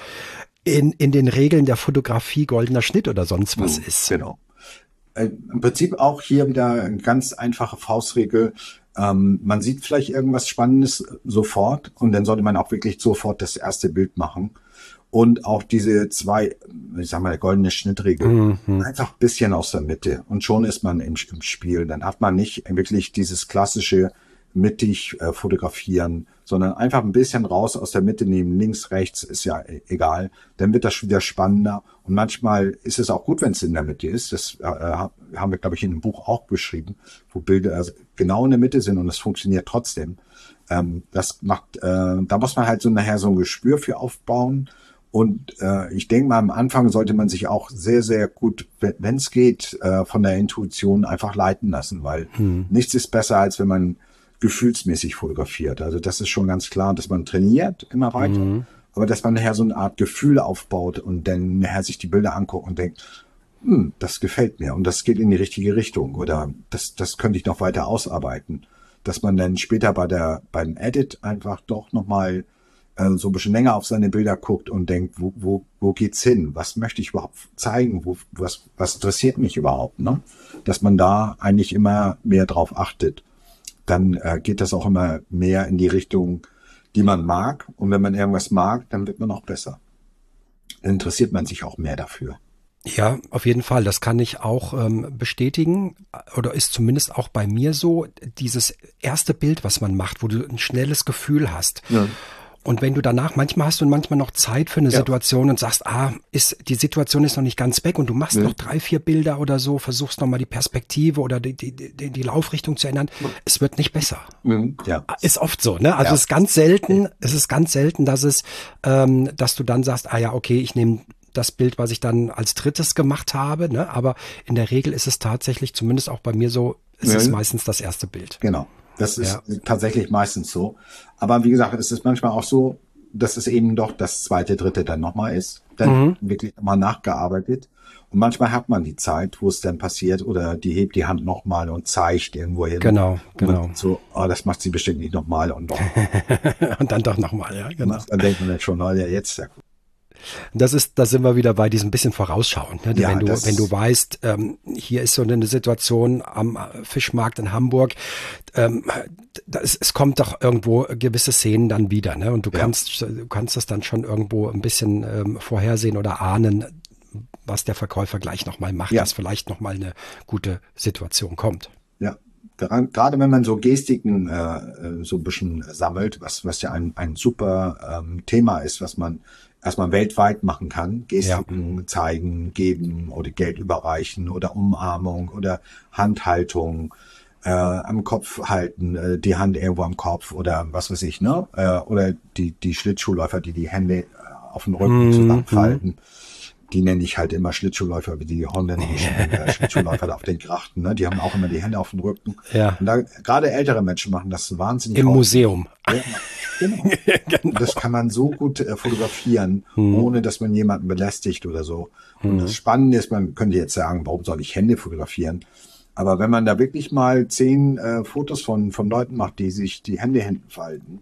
in in den Regeln der Fotografie goldener Schnitt oder sonst was mhm, ist? Genau. Äh, Im Prinzip auch hier wieder eine ganz einfache Faustregel. Ähm, man sieht vielleicht irgendwas Spannendes sofort und dann sollte man auch wirklich sofort das erste Bild machen. Und auch diese zwei, ich sag mal, goldene Schnittregel, mhm. einfach ein bisschen aus der Mitte. Und schon ist man im, im Spiel. Dann hat man nicht wirklich dieses klassische mittig äh, fotografieren, sondern einfach ein bisschen raus aus der Mitte nehmen, links, rechts, ist ja egal. Dann wird das wieder spannender. Und manchmal ist es auch gut, wenn es in der Mitte ist. Das äh, haben wir, glaube ich, in dem Buch auch beschrieben, wo Bilder also genau in der Mitte sind und es funktioniert trotzdem. Ähm, das macht, äh, da muss man halt so nachher so ein Gespür für aufbauen. Und äh, ich denke mal, am Anfang sollte man sich auch sehr, sehr gut, wenn es geht, äh, von der Intuition einfach leiten lassen, weil hm. nichts ist besser, als wenn man gefühlsmäßig fotografiert. Also das ist schon ganz klar, dass man trainiert immer weiter, hm. aber dass man nachher so eine Art Gefühl aufbaut und dann nachher sich die Bilder anguckt und denkt, hm, das gefällt mir und das geht in die richtige Richtung oder das, das könnte ich noch weiter ausarbeiten. Dass man dann später bei der beim Edit einfach doch nochmal so ein bisschen länger auf seine Bilder guckt und denkt, wo, wo, wo geht's hin? Was möchte ich überhaupt zeigen? Wo, was, was interessiert mich überhaupt? Ne? Dass man da eigentlich immer mehr drauf achtet. Dann äh, geht das auch immer mehr in die Richtung, die man mag. Und wenn man irgendwas mag, dann wird man auch besser. Dann interessiert man sich auch mehr dafür. Ja, auf jeden Fall. Das kann ich auch ähm, bestätigen oder ist zumindest auch bei mir so. Dieses erste Bild, was man macht, wo du ein schnelles Gefühl hast. Ja. Und wenn du danach, manchmal hast du manchmal noch Zeit für eine ja. Situation und sagst, ah, ist, die Situation ist noch nicht ganz weg und du machst ja. noch drei, vier Bilder oder so, versuchst nochmal die Perspektive oder die, die, die, die Laufrichtung zu ändern. Ja. Es wird nicht besser. Ja. Ist oft so, ne? Also ja. es ist ganz selten, es ist ganz selten, dass es, ähm, dass du dann sagst, ah ja, okay, ich nehme das Bild, was ich dann als drittes gemacht habe, ne? Aber in der Regel ist es tatsächlich, zumindest auch bei mir so, es ja. ist meistens das erste Bild. Genau. Das ist ja. tatsächlich meistens so. Aber wie gesagt, es ist manchmal auch so, dass es eben doch das zweite, dritte dann nochmal ist. Dann mhm. wirklich nochmal nachgearbeitet. Und manchmal hat man die Zeit, wo es dann passiert, oder die hebt die Hand nochmal und zeigt irgendwo hin. Genau, genau. Und so, oh, das macht sie bestimmt nicht nochmal und doch. Und dann doch nochmal, ja, genau. Und dann denkt man dann schon, oh, ja, jetzt, ja gut. Das ist, da sind wir wieder bei diesem bisschen Vorausschauen. Ne? Ja, wenn du, wenn du weißt, ähm, hier ist so eine Situation am Fischmarkt in Hamburg, ähm, das, es kommt doch irgendwo gewisse Szenen dann wieder, ne? Und du ja. kannst, du kannst das dann schon irgendwo ein bisschen ähm, vorhersehen oder ahnen, was der Verkäufer gleich nochmal macht, ja. dass vielleicht nochmal eine gute Situation kommt. Ja. Gerade wenn man so Gestiken äh, so ein bisschen sammelt, was was ja ein ein super ähm, Thema ist, was man erstmal weltweit machen kann, Gestiken ja. zeigen, geben oder Geld überreichen oder Umarmung oder Handhaltung, äh, am Kopf halten, äh, die Hand irgendwo am Kopf oder was weiß ich, ne? Äh, oder die die Schlittschuhläufer, die die Hände auf den Rücken mm, zusammenfalten. Mm. Die nenne ich halt immer Schlittschuhläufer, wie die holländischen äh, Schlittschuhläufer auf den Grachten. Ne? Die haben auch immer die Hände auf dem Rücken. Ja. Und da gerade ältere Menschen machen das wahnsinnig. Im häufig. Museum. Ja, genau. genau. Und das kann man so gut äh, fotografieren, hm. ohne dass man jemanden belästigt oder so. Und hm. das Spannende ist, man könnte jetzt sagen, warum soll ich Hände fotografieren? Aber wenn man da wirklich mal zehn äh, Fotos von von Leuten macht, die sich die Hände hinten falten,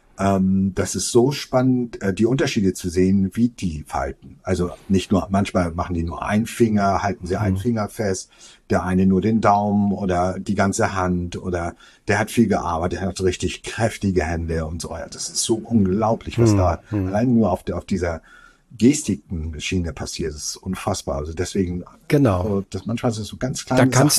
Ähm, das ist so spannend, äh, die Unterschiede zu sehen, wie die falten. Also nicht nur, manchmal machen die nur einen Finger, halten sie mhm. einen Finger fest, der eine nur den Daumen oder die ganze Hand oder der hat viel gearbeitet, der hat richtig kräftige Hände und so. Das ist so unglaublich, was mhm. da allein nur auf der, auf dieser Gestikenschiene passiert. Das ist unfassbar. Also deswegen, genau. das manchmal ist es so ganz kleine Da kannst Sachen. du,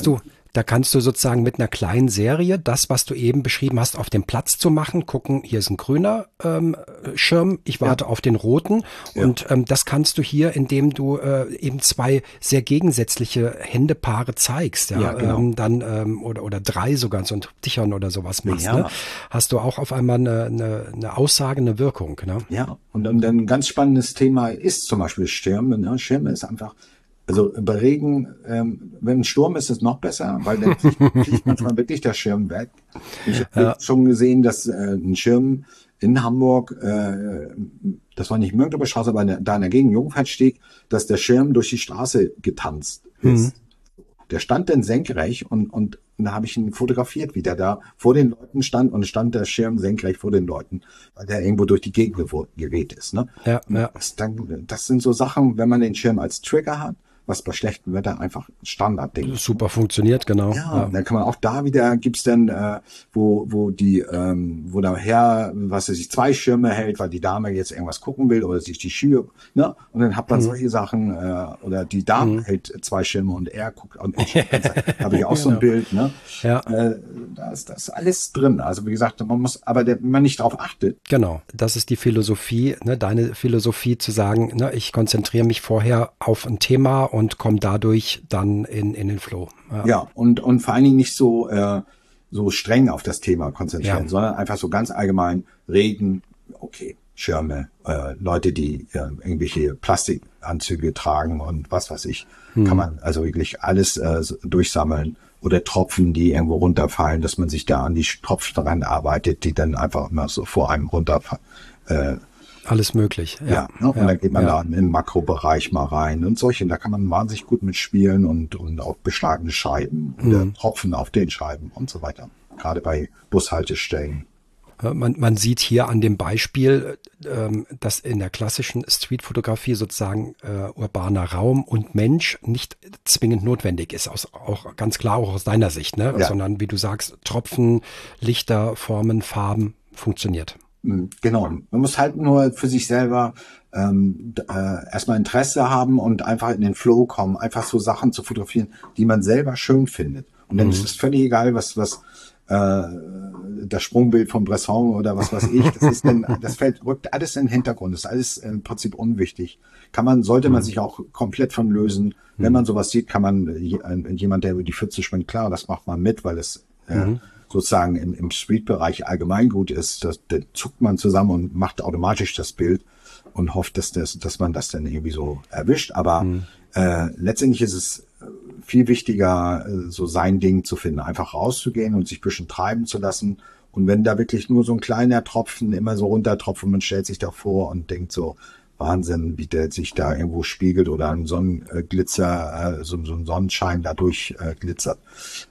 Da kannst du sozusagen mit einer kleinen Serie das, was du eben beschrieben hast, auf dem Platz zu machen, gucken, hier ist ein grüner ähm, Schirm, ich warte ja. auf den roten ja. und ähm, das kannst du hier, indem du äh, eben zwei sehr gegensätzliche Händepaare zeigst, ja, ja genau. ähm, dann ähm, oder oder drei sogar, so ein Tichern oder sowas machst, ja. ne? Hast du auch auf einmal eine, eine, eine Aussage, eine Wirkung, ne? Ja, und, und ein ganz spannendes Thema ist zum Beispiel Schirme, ne? Schirme ist einfach Also bei Regen, ähm, wenn ein Sturm ist, ist es noch besser, weil dann fliegt, fliegt manchmal wirklich der Schirm weg. Ich habe ja. schon gesehen, dass äh, ein Schirm in Hamburg, äh, das war nicht Mönckeberger Straße, aber da in der Gegend Jungfernstieg, dass der Schirm durch die Straße getanzt ist. Mhm. Der stand dann senkrecht und, und, und da habe ich ihn fotografiert, wie der da vor den Leuten stand und stand der Schirm senkrecht vor den Leuten, weil der irgendwo durch die Gegend geweht ist. Ne? Ja, ja. Das, dann, das sind so Sachen, wenn man den Schirm als Trigger hat, was bei schlechtem Wetter einfach Standardding ist. Super funktioniert, genau. Ja, ja, dann kann man auch da wieder, gibt's dann, äh, wo wo die, ähm, wo der Herr, was er sich zwei Schirme hält, weil die Dame jetzt irgendwas gucken will oder sich die Schuhe, ne? Und dann hat man mhm. solche Sachen, äh, oder die Dame mhm. hält zwei Schirme und er guckt, und ich habe ich auch so ein Bild, ne? Ja. Äh, da ist das alles drin. Also wie gesagt, man muss, aber der, wenn man nicht drauf achtet. Genau, das ist die Philosophie, ne? Deine Philosophie zu sagen, ne? Ich konzentriere mich vorher auf ein Thema und und kommt dadurch dann in, in den Flow. Ja, ja und, und vor allen Dingen nicht so, äh, so streng auf das Thema konzentrieren, ja. sondern einfach so ganz allgemein Regen, okay, Schirme, äh, Leute, die äh, irgendwelche Plastikanzüge tragen und was weiß ich, hm. kann man also wirklich alles äh, durchsammeln. Oder Tropfen, die irgendwo runterfallen, dass man sich da an die Tropfen dran arbeitet, die dann einfach immer so vor einem runterfallen. Äh, Alles möglich. Ja, ja ne? Und ja, dann geht man ja. da im Makrobereich mal rein und solche. Da kann man wahnsinnig gut mitspielen und, und auch beschlagene Scheiben oder mhm. Tropfen auf den Scheiben und so weiter. Gerade bei Bushaltestellen. Man, man sieht hier an dem Beispiel, ähm, dass in der klassischen Streetfotografie sozusagen äh, urbaner Raum und Mensch nicht zwingend notwendig ist, aus, auch ganz klar auch aus deiner Sicht, ne? Ja. Sondern wie du sagst, Tropfen, Lichter, Formen, Farben, funktioniert. Genau, man muss halt nur für sich selber ähm, äh, erstmal Interesse haben und einfach in den Flow kommen, einfach so Sachen zu fotografieren, die man selber schön findet. Und dann mhm. ist es völlig egal, was was äh, das Sprungbild von Bresson oder was weiß ich, das ist dann, das fällt, rückt alles in den Hintergrund, das ist alles im Prinzip unwichtig. Kann man, sollte man sich auch komplett von lösen. Mhm. Wenn man sowas sieht, kann man äh, jemand, der über die Pfütze springt, klar, das macht man mit, weil es äh, mhm. sozusagen im, im Street-Bereich allgemeingut ist, das, da zuckt man zusammen und macht automatisch das Bild und hofft, dass das, dass man das dann irgendwie so erwischt. Aber mhm. äh, letztendlich ist es viel wichtiger, so sein Ding zu finden, einfach rauszugehen und sich ein bisschen treiben zu lassen. Und wenn da wirklich nur so ein kleiner Tropfen immer so runtertropft und man stellt sich da vor und denkt so, Wahnsinn, wie der sich da irgendwo spiegelt oder ein Sonnenglitzer, so, so ein Sonnenschein dadurch äh, glitzert.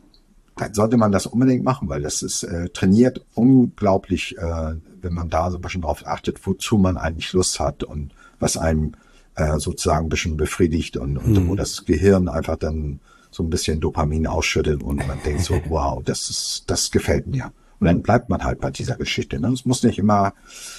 Dann sollte man das unbedingt machen, weil das ist äh, trainiert unglaublich, äh, wenn man da so ein bisschen drauf achtet, wozu man eigentlich Lust hat und was einem äh, sozusagen ein bisschen befriedigt und, und mhm. wo das Gehirn einfach dann so ein bisschen Dopamin ausschüttet und man denkt so, wow, das ist, das gefällt mir. Und dann bleibt man halt bei dieser Geschichte. Ne? Es muss nicht immer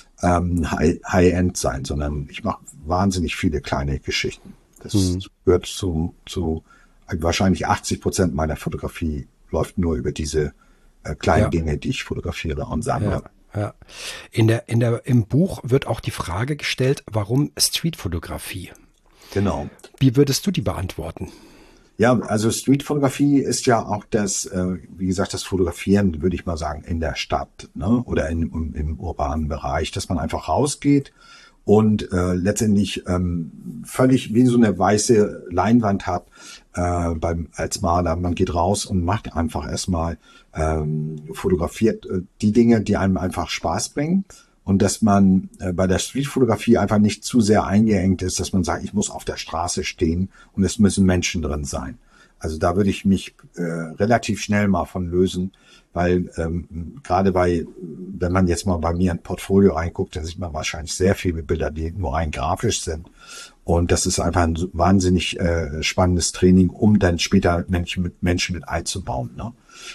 ähm, High, High-End sein, sondern ich mache wahnsinnig viele kleine Geschichten. Das mhm. gehört zu, zu wahrscheinlich achtzig Prozent meiner Fotografie läuft nur über diese äh, kleinen ja. Dinge, die ich fotografiere und sammle. Ja, ja. In der, in der, im Buch wird auch die Frage gestellt, warum Streetfotografie? Genau. Wie würdest du die beantworten? Ja, also Streetfotografie ist ja auch das, äh, wie gesagt, das Fotografieren, würde ich mal sagen, in der Stadt, ne? Oder in, im, im urbanen Bereich, dass man einfach rausgeht und äh, letztendlich ähm, völlig wie so eine weiße Leinwand hat äh, beim als Maler. Man geht raus und macht einfach erstmal, ähm, fotografiert äh, die Dinge, die einem einfach Spaß bringen. Und dass man äh, bei der Streetfotografie einfach nicht zu sehr eingeengt ist, dass man sagt, ich muss auf der Straße stehen und es müssen Menschen drin sein. Also da würde ich mich äh, relativ schnell mal von lösen, weil ähm, gerade bei, wenn man jetzt mal bei mir ein Portfolio reinguckt, dann sieht man wahrscheinlich sehr viele Bilder, die nur rein grafisch sind. Und das ist einfach ein wahnsinnig äh, spannendes Training, um dann später Menschen mit, Menschen mit einzubauen. Ne?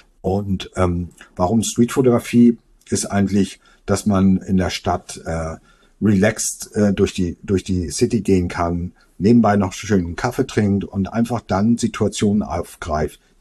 Und ähm, warum Streetfotografie ist eigentlich, dass man in der Stadt äh, relaxed äh, durch die durch die City gehen kann, nebenbei noch schön einen Kaffee trinkt und einfach dann Situationen aufgreift,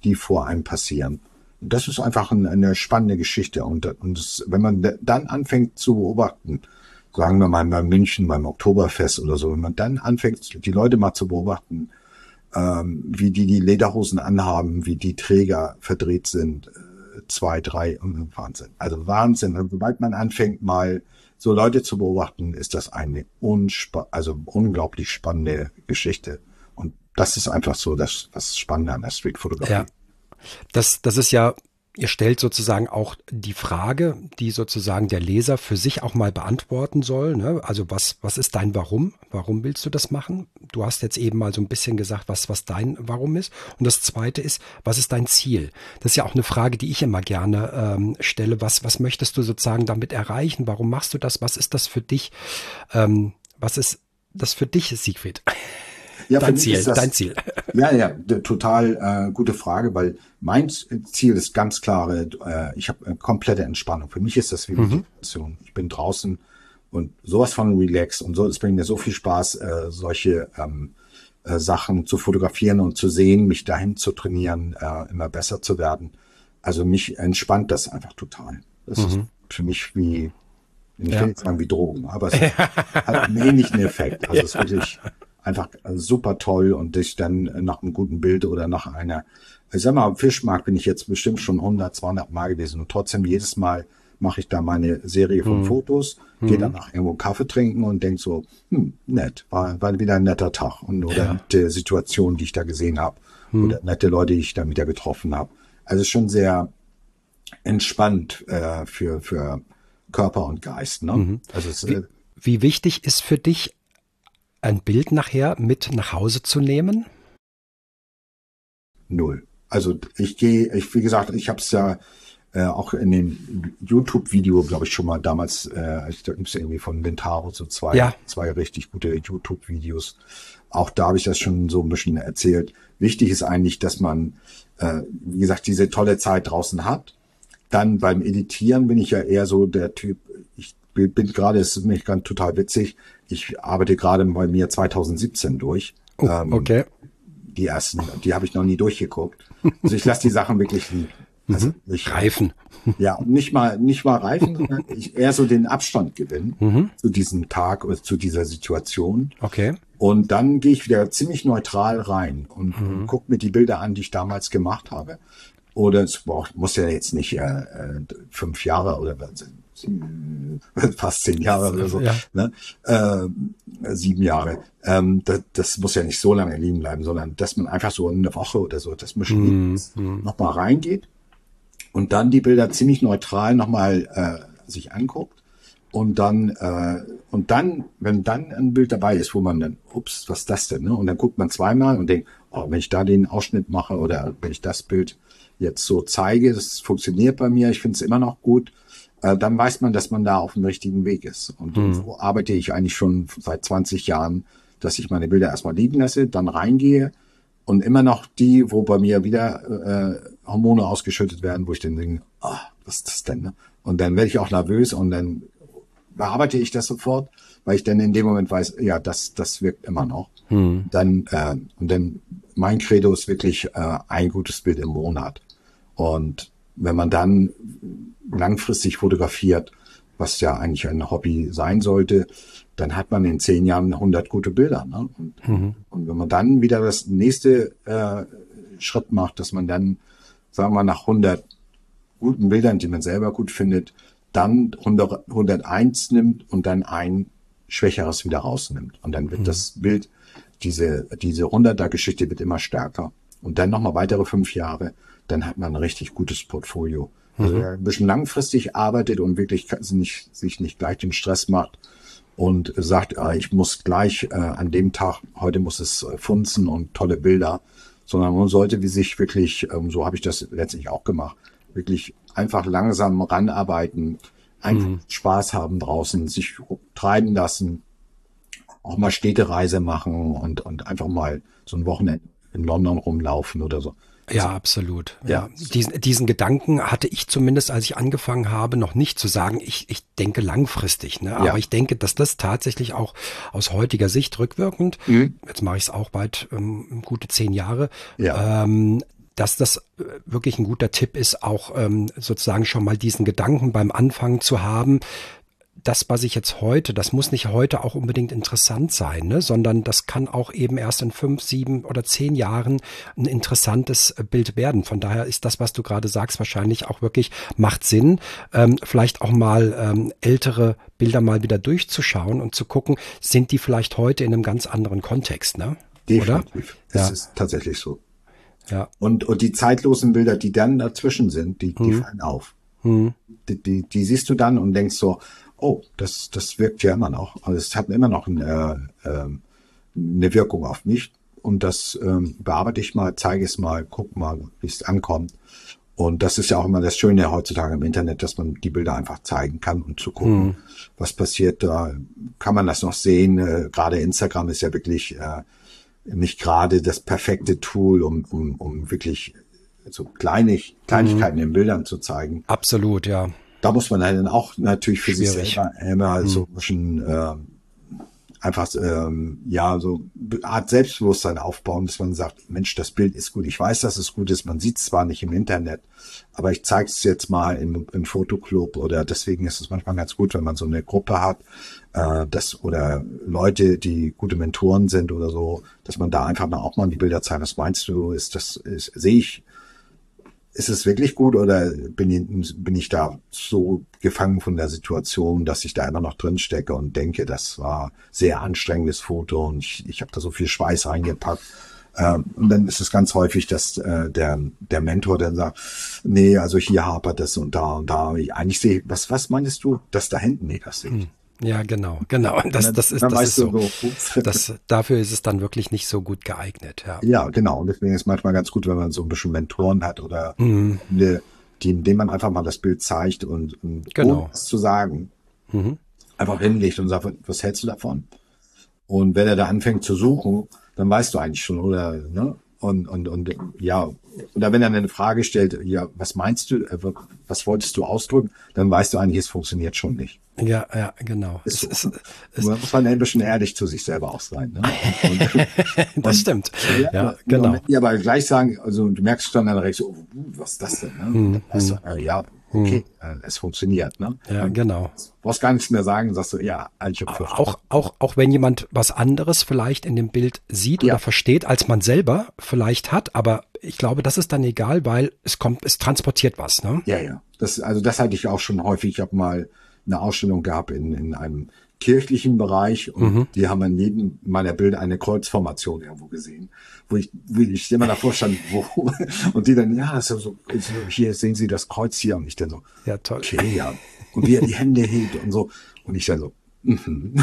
die vor einem passieren. Das ist einfach ein, eine spannende Geschichte. Und, und das, wenn man dann anfängt zu beobachten, sagen wir mal bei München beim Oktoberfest oder so, wenn man dann anfängt, die Leute mal zu beobachten, ähm, wie die die Lederhosen anhaben, wie die Träger verdreht sind, äh, zwei, drei, Wahnsinn. Also Wahnsinn. Und sobald man anfängt, mal so Leute zu beobachten, ist das eine unspa- also unglaublich spannende Geschichte. Und das ist einfach so das, das Spannende an der Streetfotografie. Ja, das, das ist ja, ihr stellt sozusagen auch die Frage, die sozusagen der Leser für sich auch mal beantworten soll, ne? Also was, was ist dein Warum? Warum willst du das machen? Du hast jetzt eben mal so ein bisschen gesagt, was, was dein Warum ist. Und das Zweite ist, was ist dein Ziel? Das ist ja auch eine Frage, die ich immer gerne ähm, stelle. Was, was möchtest du sozusagen damit erreichen? Warum machst du das? Was ist das für dich? Ähm, was ist das für dich, Siegfried? Ja, dein Ziel, das, dein Ziel. Ja, ja, total äh, gute Frage, weil mein Ziel ist ganz klare, äh, ich habe eine komplette Entspannung. Für mich ist das wie Meditation. Mhm. Ich bin draußen und sowas von relax und so, es bringt mir so viel Spaß, äh, solche ähm, äh, Sachen zu fotografieren und zu sehen, mich dahin zu trainieren, äh, immer besser zu werden. Also mich entspannt das einfach total. Das mhm. ist für mich wie, ich will nicht sagen wie Drogen, aber es hat einen ähnlichen Effekt. Also ja. Es ist wirklich einfach super toll und dich dann nach einem guten Bild oder nach einer, ich sag mal, am Fischmarkt bin ich jetzt bestimmt schon hundert, zweihundert Mal gewesen und trotzdem jedes Mal mache ich da meine Serie von mhm. Fotos, mhm. gehe danach irgendwo Kaffee trinken und denk so, hm, nett, war, war wieder ein netter Tag und oder ja. nette Situation, die ich da gesehen habe mhm. oder nette Leute, die ich da wieder getroffen habe. Also schon sehr entspannt äh, für für Körper und Geist. Ne? Mhm. Also es, wie, äh, wie wichtig ist für dich, ein Bild nachher mit nach Hause zu nehmen? Null. Also ich gehe, ich wie gesagt, ich habe es ja äh, auch in dem YouTube-Video, glaube ich, schon mal damals, äh, da gibt es irgendwie von Ventaro so zwei, ja. zwei richtig gute YouTube-Videos. Auch da habe ich das schon so ein bisschen erzählt. Wichtig ist eigentlich, dass man, äh, wie gesagt, diese tolle Zeit draußen hat. Dann beim Editieren bin ich ja eher so der Typ, ich bin, bin gerade, es ist mich ganz total witzig, ich arbeite gerade bei mir zwanzig siebzehn durch. Oh, ähm, okay. Die ersten, die habe ich noch nie durchgeguckt. Also ich lasse die Sachen wirklich also mhm. nicht reifen. Ja, nicht mal nicht mal reifen, sondern ich eher so den Abstand gewinnen mhm. zu diesem Tag oder zu dieser Situation. Okay. Und dann gehe ich wieder ziemlich neutral rein und, mhm. und gucke mir die Bilder an, die ich damals gemacht habe. Oder es braucht, muss ja jetzt nicht äh, fünf Jahre oder fast zehn Jahre oder so, ja. ne? äh, sieben Jahre. Ähm, das, das muss ja nicht so lange liegen bleiben, sondern dass man einfach so eine Woche oder so das Mischen mm, nochmal reingeht und dann die Bilder ziemlich neutral nochmal äh, sich anguckt und dann äh, und dann, wenn dann ein Bild dabei ist, wo man dann, ups, was ist das denn? Ne? Und dann guckt man zweimal und denkt, oh, wenn ich da den Ausschnitt mache oder wenn ich das Bild jetzt so zeige, das funktioniert bei mir, ich finde es immer noch gut, äh, dann weiß man, dass man da auf dem richtigen Weg ist. Und mhm. so arbeite ich eigentlich schon seit zwanzig Jahren, dass ich meine Bilder erstmal liegen lasse, dann reingehe und immer noch die, wo bei mir wieder äh, Hormone ausgeschüttet werden, wo ich dann denke, ah, was ist das denn? Ne? Und dann werde ich auch nervös und dann bearbeite ich das sofort, weil ich dann in dem Moment weiß, ja, das das wirkt immer noch. Mhm. Dann äh, und dann mein Credo ist wirklich äh, ein gutes Bild im Monat. Und wenn man dann langfristig fotografiert, was ja eigentlich ein Hobby sein sollte, dann hat man in zehn Jahren hundert gute Bilder. Ne? Und, mhm. und wenn man dann wieder das nächste äh, Schritt macht, dass man dann, sagen wir, nach hundert guten Bildern, die man selber gut findet, dann hundert, hunderteins nimmt und dann ein schwächeres wieder rausnimmt. Und dann wird mhm. das Bild, diese diese hunderter-Geschichte wird immer stärker. Und dann nochmal weitere fünf Jahre, dann hat man ein richtig gutes Portfolio. Mhm. Also wer ein bisschen langfristig arbeitet und wirklich nicht, sich nicht gleich den Stress macht und sagt, ah, ich muss gleich äh, an dem Tag, heute muss es äh, funzen und tolle Bilder, sondern man sollte wie sich wirklich, ähm, so habe ich das letztlich auch gemacht, wirklich einfach langsam ranarbeiten, einfach mhm. Spaß haben draußen, sich treiben lassen, auch mal Städtereise machen und und einfach mal so ein Wochenende in London rumlaufen oder so. Also, ja, absolut. Ja, ja. Diesen, diesen Gedanken hatte ich zumindest, als ich angefangen habe, noch nicht zu sagen, ich, ich denke langfristig. Ne? Aber ja. ich denke, dass das tatsächlich auch aus heutiger Sicht rückwirkend, mhm. jetzt mache ich es auch bald ähm, gute zehn Jahre, ja. ähm, dass das wirklich ein guter Tipp ist, auch ähm, sozusagen schon mal diesen Gedanken beim Anfang zu haben. Das, was ich jetzt heute, das muss nicht heute auch unbedingt interessant sein, ne? Sondern das kann auch eben erst in fünf, sieben oder zehn Jahren ein interessantes Bild werden. Von daher ist das, was du gerade sagst, wahrscheinlich auch wirklich, macht Sinn, ähm, vielleicht auch mal ähm, ältere Bilder mal wieder durchzuschauen und zu gucken, sind die vielleicht heute in einem ganz anderen Kontext, ne? Definitiv. Oder? Das Ja. ist tatsächlich so. Ja. Und, und die zeitlosen Bilder, die dann dazwischen sind, die, die Mhm. fallen auf. Mhm. Die, die, die siehst du dann und denkst so, oh, das, das wirkt ja immer noch. Also es hat immer noch eine, äh, eine Wirkung auf mich. Und das ähm, bearbeite ich mal, zeige es mal, guck mal, wie es ankommt. Und das ist ja auch immer das Schöne heutzutage im Internet, dass man die Bilder einfach zeigen kann und zu gucken, Mhm. was passiert. Da kann man das noch sehen. Äh, gerade Instagram ist ja wirklich äh, nicht gerade das perfekte Tool, um, um, um wirklich so Kleinig, Kleinigkeiten in Bildern zu zeigen. Absolut, ja. Da muss man dann auch natürlich für Schwierig. sich selber immer so ein bisschen äh, einfach ähm, ja so eine Art Selbstbewusstsein aufbauen, dass man sagt, Mensch, das Bild ist gut. Ich weiß, dass es gut ist. Man sieht es zwar nicht im Internet, aber ich zeige es jetzt mal im, im Fotoclub oder deswegen ist es manchmal ganz gut, wenn man so eine Gruppe hat, äh, das oder Leute, die gute Mentoren sind oder so, dass man da einfach mal auch mal die Bilder zeigt. Was meinst du? Ist das ist, sehe ich Ist es wirklich gut oder bin ich, bin ich da so gefangen von der Situation, dass ich da immer noch drin stecke und denke, das war sehr anstrengendes Foto und ich, ich habe da so viel Schweiß reingepackt. Ähm, und dann ist es ganz häufig, dass äh, der der Mentor dann sagt, nee, also hier hapert das und da und da. Ich eigentlich sehe, was was meinst du? Das da hinten? Nee, das sehe ich. Ja, genau, genau. Das, das ist, Dann das weißt ist du so. so, ups. Das, dafür ist es dann wirklich nicht so gut geeignet, ja. Ja, genau. Und deswegen ist es manchmal ganz gut, wenn man so ein bisschen Mentoren hat oder Mhm. eine, die, denen man einfach mal das Bild zeigt und, und Genau. ohne was zu sagen, Mhm. einfach hinlegt und sagt, was hältst du davon? Und wenn er da anfängt zu suchen, dann weißt du eigentlich schon, oder, ne? Und, und, und, ja, oder wenn er eine Frage stellt, ja, was meinst du, äh, was wolltest du ausdrücken, dann weißt du eigentlich, es funktioniert schon nicht. Ja, ja, genau. Ist Es, so. es, es, Man muss man ein bisschen ehrlich zu sich selber auch sein. Ne? Und, das stimmt. Ja, genau. genau. Ja, aber gleich sagen, also du merkst dann direkt so, oh, was ist das denn? Ne? Mhm. Dann weißt du, äh, ja, okay, äh, es funktioniert. Ne? Ja, genau. Du brauchst gar nichts mehr sagen, sagst du, ja, ich hab verstanden. Auch, auch, auch wenn jemand was anderes vielleicht in dem Bild sieht Ja. oder versteht, als man selber vielleicht hat, aber ich glaube, das ist dann egal, weil es kommt, es transportiert was, ne? Ja, ja. Das, also das hatte ich auch schon häufig. Ich habe mal eine Ausstellung gehabt in, in einem kirchlichen Bereich und Mhm. die haben dann neben meiner Bilder eine Kreuzformation irgendwo gesehen, wo ich, wo ich immer davor stand, wo, und die dann, ja, das ist so, so, hier sehen Sie das Kreuz hier und ich dann so, Ja, toll. okay, ja, und wie er die Hände hebt und so und ich dann so, mhm.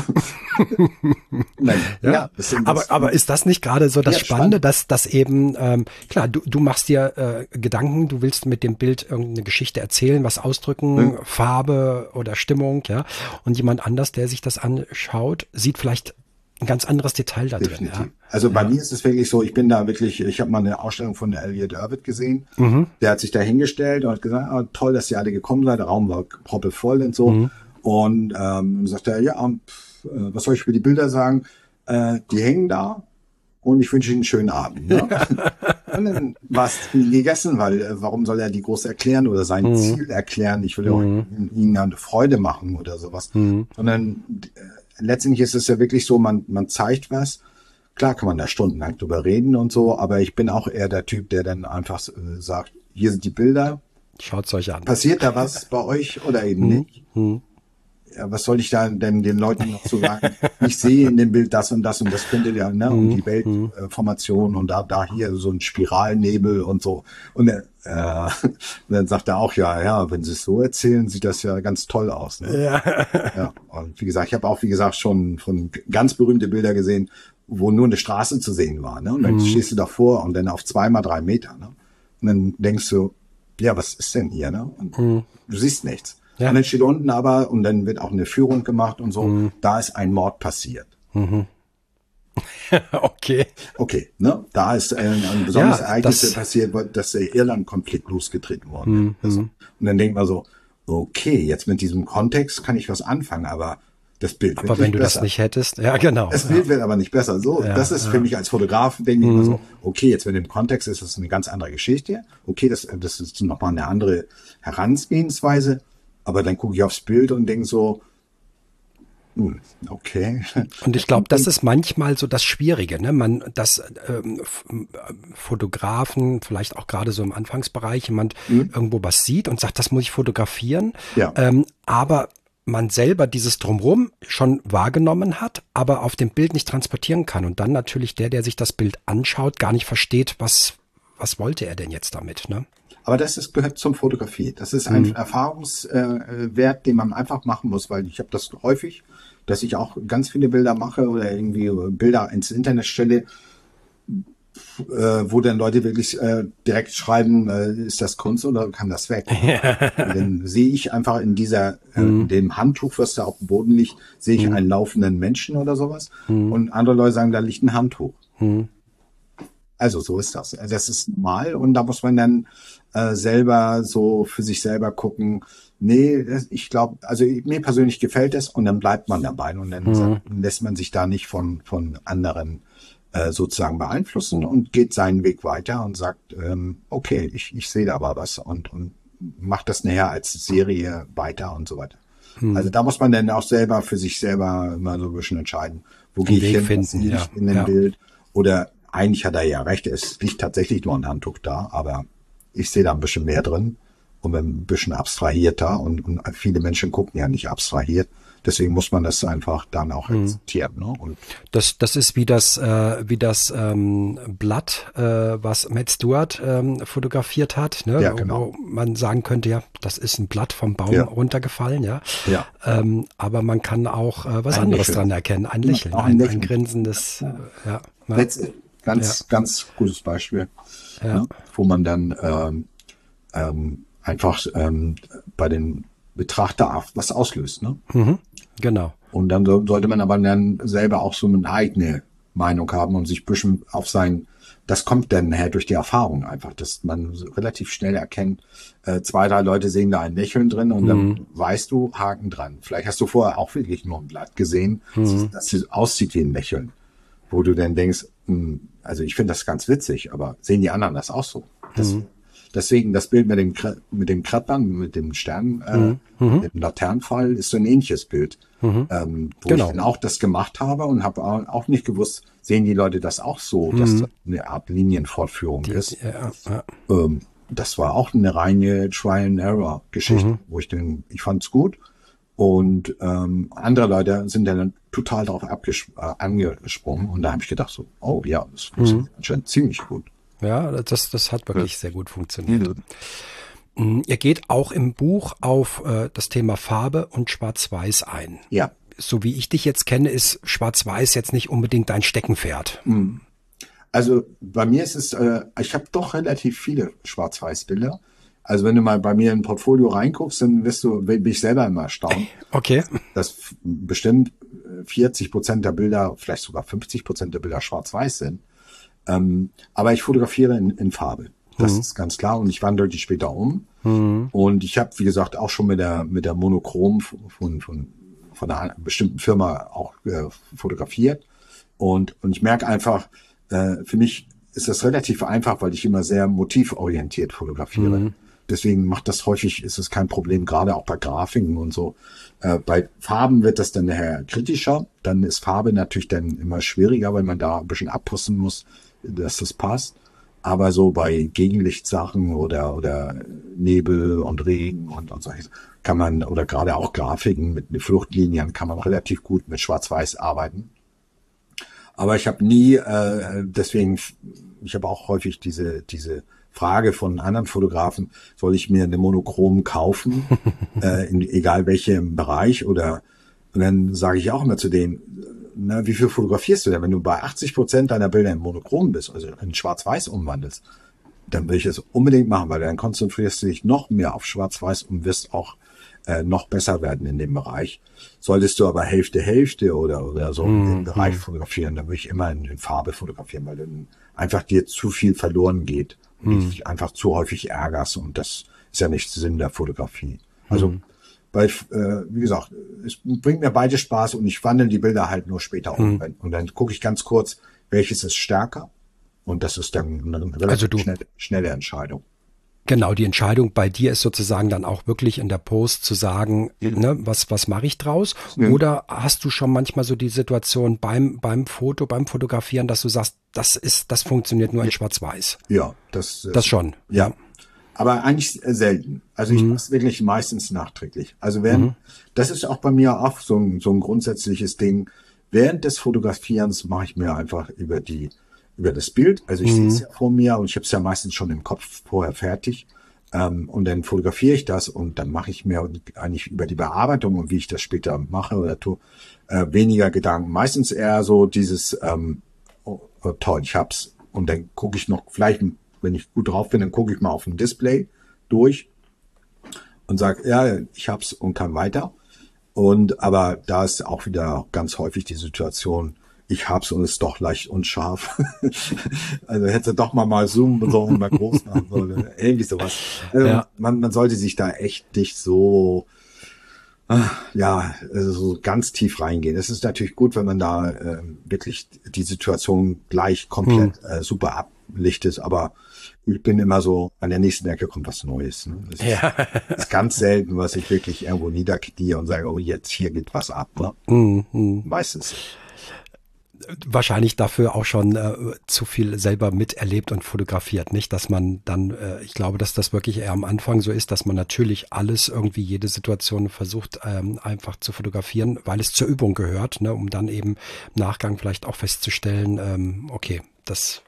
Nein, ja, Ja, das sind aber, das, aber ist das nicht gerade so das Ja, Spannende, spannend. dass, dass eben, ähm, klar, du, du machst dir äh, Gedanken, du willst mit dem Bild irgendeine Geschichte erzählen, was ausdrücken, Mhm. Farbe oder Stimmung, ja, und jemand anders, der sich das anschaut, sieht vielleicht ein ganz anderes Detail da drin. definitiv. Ja. Also bei mir ist es wirklich so, ich bin da wirklich, ich habe mal eine Ausstellung von der Elliot Erwitt gesehen. Mhm. Der hat sich da hingestellt und hat gesagt, ah, toll, dass ihr alle gekommen seid, der Raum war proppevoll und so. Mhm. Und ähm, sagt er, ja, pf, äh, was soll ich für die Bilder sagen? Äh, die hängen da und ich wünsche Ihnen einen schönen Abend. Ne? Und dann war es gegessen, weil äh, warum soll er die groß erklären oder sein Mhm. Ziel erklären? Ich will ja auch ihnen eine Freude machen oder sowas. Mhm. Sondern äh, letztendlich ist es ja wirklich so, man, man zeigt was. Klar kann man da stundenlang drüber reden und so, aber ich bin auch eher der Typ, der dann einfach äh, sagt, hier sind die Bilder, Schaut's euch an. passiert da was bei euch oder eben nicht? Mhm. Ja, was soll ich da denn den Leuten noch zu sagen? Ich sehe in dem Bild das und das und das könnte ja, ne, und die Weltformation und da, da hier so ein Spiralnebel und so. Und äh, und dann sagt er auch, ja, ja, wenn Sie es so erzählen, sieht das ja ganz toll aus. Ne? Ja. Ja, und wie gesagt, ich habe auch, wie gesagt, schon von ganz berühmte Bilder gesehen, wo nur eine Straße zu sehen war. Ne? Und dann stehst du davor und dann auf zweimal drei Meter. Ne? Und dann denkst du, ja, was ist denn hier? Ne? Und du siehst nichts. Ja. Und dann steht unten aber, und dann wird auch eine Führung gemacht und so, da ist ein Mord passiert. Okay. Okay, ne? Da ist ein, ein besonderes Ja, Ereignis das- passiert, dass der Irland-Konflikt losgetreten worden ist. Und dann denkt man so, okay, jetzt mit diesem Kontext kann ich was anfangen, aber Das Bild aber wenn du besser. das nicht hättest, ja genau. Das Bild ja. wird aber nicht besser. So, ja, das ist ja. für mich als Fotograf, denke ich mhm. immer so, okay, jetzt wenn im Kontext ist, das eine ganz andere Geschichte. Okay, das, das ist nochmal eine andere Herangehensweise. Aber dann gucke ich aufs Bild und denke so, hm, okay. Und ich glaube, das ist manchmal so das Schwierige, ne? Man, dass ähm, Fotografen, vielleicht auch gerade so im Anfangsbereich, jemand mhm. irgendwo was sieht und sagt, das muss ich fotografieren. Ja. Ähm, aber man selber dieses Drumherum schon wahrgenommen hat, aber auf dem Bild nicht transportieren kann. Und dann natürlich der, der sich das Bild anschaut, gar nicht versteht, was, was wollte er denn jetzt damit, ne? Aber das ist, gehört zum Fotografie. Das ist ein mhm. Erfahrungswert, äh, den man einfach machen muss, weil ich habe das häufig, dass ich auch ganz viele Bilder mache oder irgendwie Bilder ins Internet stelle, äh, wo dann Leute wirklich äh, direkt schreiben, äh, ist das Kunst oder kann das weg? Dann sehe ich einfach in dieser, äh, in dem Handtuch, was da auf dem Boden liegt, sehe ich mhm. einen laufenden Menschen oder sowas. Mhm. Und andere Leute sagen, da liegt ein Handtuch. Mhm. Also so ist das. Das ist normal und da muss man dann äh, selber so für sich selber gucken. Nee, das, ich glaube, also mir persönlich gefällt es und dann bleibt man dabei und dann mhm. lässt man sich da nicht von von anderen äh, sozusagen beeinflussen und geht seinen Weg weiter und sagt, ähm, okay, ich ich sehe da aber was und und macht das nachher als Serie weiter und so weiter. Mhm. Also da muss man dann auch selber für sich selber immer so ein bisschen entscheiden, wo gehe ich hin, finden, was sehe ja. ich in dem ja. Bild oder eigentlich hat er ja recht, es liegt tatsächlich nur ein Handtuch da, aber ich sehe da ein bisschen mehr drin und ein bisschen abstrahierter und, und viele Menschen gucken ja nicht abstrahiert. Deswegen muss man das einfach dann auch akzeptieren. Ne? Und das, das ist wie das, äh, wie das ähm, Blatt, äh, was Matt Stewart ähm, fotografiert hat, ne? Ja, genau. Wo man sagen könnte, ja, das ist ein Blatt vom Baum ja. runtergefallen, ja. ja. Ähm, aber man kann auch äh, was ein anderes Lächeln. dran erkennen, ein Lächeln, ja, ein, ein, ein grinsendes, ja. ja. Letzte, ganz, ja. ganz gutes Beispiel, ja. ne? Wo man dann ähm, ähm, einfach ähm, bei den Betrachter was auslöst, ne? Mhm. Genau. Und dann so, sollte man aber dann selber auch so eine eigene Meinung haben und sich ein bisschen auf sein, das kommt dann her durch die Erfahrung einfach, dass man so relativ schnell erkennt, äh, zwei, drei Leute sehen da ein Lächeln drin und mhm. dann weißt du, Haken dran. Vielleicht hast du vorher auch wirklich nur ein Blatt gesehen, mhm. dass es aussieht wie ein Lächeln, wo du dann denkst, mh, also ich finde das ganz witzig, aber sehen die anderen das auch so? Das, mhm. Deswegen das Bild mit dem mit dem Kreppern, mit dem Stern, äh, mhm. mit dem Laternenfall ist so ein ähnliches Bild, mhm. ähm, wo genau. ich dann auch das gemacht habe und habe auch nicht gewusst, sehen die Leute das auch so, mhm. dass das eine Art Linienfortführung die, ist. Ja, ja. Ähm, das war auch eine reine Trial-and-Error-Geschichte, mhm. wo ich den, ich fand's gut und ähm, andere Leute sind dann total darauf abges- äh, angesprungen und da habe ich gedacht so, oh ja, das funktioniert mhm. anscheinend ziemlich gut. Ja, das, das hat wirklich sehr gut funktioniert. Mhm. Ihr geht auch im Buch auf äh, das Thema Farbe und Schwarz-Weiß ein. Ja. So wie ich dich jetzt kenne, ist Schwarz-Weiß jetzt nicht unbedingt dein Steckenpferd. Mhm. Also bei mir ist es, äh, ich habe doch relativ viele Schwarz-Weiß-Bilder. Also wenn du mal bei mir in ein Portfolio reinguckst, dann wirst du, bin ich selber immer erstaunt. Okay. Dass bestimmt vierzig Prozent der Bilder, vielleicht sogar fünfzig Prozent der Bilder schwarz-weiß sind. Ähm, aber ich fotografiere in, in Farbe. Das mhm. ist ganz klar. Und ich wandle die später um. Mhm. Und ich habe, wie gesagt, auch schon mit der mit der Monochrom von von von einer bestimmten Firma auch äh, fotografiert. Und und ich merke einfach, äh, für mich ist das relativ einfach, weil ich immer sehr motivorientiert fotografiere. Mhm. Deswegen macht das häufig, ist es kein Problem, gerade auch bei Grafiken und so. Äh, bei Farben wird das dann nachher kritischer. Dann ist Farbe natürlich dann immer schwieriger, weil man da ein bisschen abpusten muss, dass das passt. Aber so bei Gegenlichtsachen oder oder Nebel und Regen und, und solches kann man, oder gerade auch Grafiken mit Fluchtlinien, kann man relativ gut mit Schwarz-Weiß arbeiten. Aber ich habe nie, äh, deswegen, ich habe auch häufig diese diese Frage von anderen Fotografen, soll ich mir eine Monochrom kaufen, äh, in, egal welchem Bereich, oder, und dann sage ich auch immer zu denen, na, wie viel fotografierst du denn? Wenn du bei achtzig Prozent deiner Bilder in Monochrom bist, also in Schwarz-Weiß umwandelst, dann will ich es unbedingt machen, weil dann konzentrierst du dich noch mehr auf Schwarz-Weiß und wirst auch äh, noch besser werden in dem Bereich. Solltest du aber Hälfte, Hälfte oder, oder so in dem Bereich fotografieren, dann würde ich immer in, in Farbe fotografieren, weil dann einfach dir zu viel verloren geht. Und dich einfach zu häufig ärgerst und das ist ja nicht Sinn der Fotografie. Also Weil, äh, wie gesagt, es bringt mir beide Spaß und ich wandle die Bilder halt nur später um. Mhm. Und dann gucke ich ganz kurz, welches ist stärker. Und das ist dann eine relativ Also du- schnelle, schnelle Entscheidung. Genau, die Entscheidung bei dir ist sozusagen dann auch wirklich in der Post zu sagen, ne, was, was mache ich draus? Mhm. Oder hast du schon manchmal so die Situation beim, beim Foto, beim Fotografieren, dass du sagst, das ist, das funktioniert nur in Schwarz-Weiß? Ja, das, Das schon. Ja. Aber eigentlich äh, selten. Also ich mache es wirklich meistens nachträglich. Also während, das ist auch bei mir auch so ein, so ein grundsätzliches Ding. Während des Fotografierens mache ich mir einfach über die, über das Bild. Also ich sehe es ja vor mir und ich habe es ja meistens schon im Kopf vorher fertig. Ähm, und dann fotografiere ich das und dann mache ich mir eigentlich über die Bearbeitung und wie ich das später mache oder tue, äh, weniger Gedanken. Meistens eher so dieses, ähm, oh, oh, toll, ich hab's. Und dann gucke ich noch, vielleicht, wenn ich gut drauf bin, dann gucke ich mal auf dem Display durch und sage, ja, ich hab's und kann weiter. Und aber da ist auch wieder ganz häufig die Situation, ich hab's und es ist doch leicht unscharf. Also hätte doch mal mal zoomen sollen, mal groß machen sollen, irgendwie sowas. Also Ja. man, man sollte sich da echt nicht so, ah, ja, also so ganz tief reingehen. Es ist natürlich gut, wenn man da äh, wirklich die Situation gleich komplett äh, super ablichtet, aber ich bin immer so, an der nächsten Ecke kommt was Neues. Ne? Das Ja. ist, ist ganz selten, was ich wirklich irgendwo niederknie und sage, oh, jetzt hier geht was ab. Ne? Mhm, mhm. Meistens. Wahrscheinlich dafür auch schon äh, zu viel selber miterlebt und fotografiert, nicht? Dass man dann, äh, ich glaube, dass das wirklich eher am Anfang so ist, dass man natürlich alles irgendwie, jede Situation versucht ähm, einfach zu fotografieren, weil es zur Übung gehört, ne? Um dann eben im Nachgang vielleicht auch festzustellen, ähm, okay, das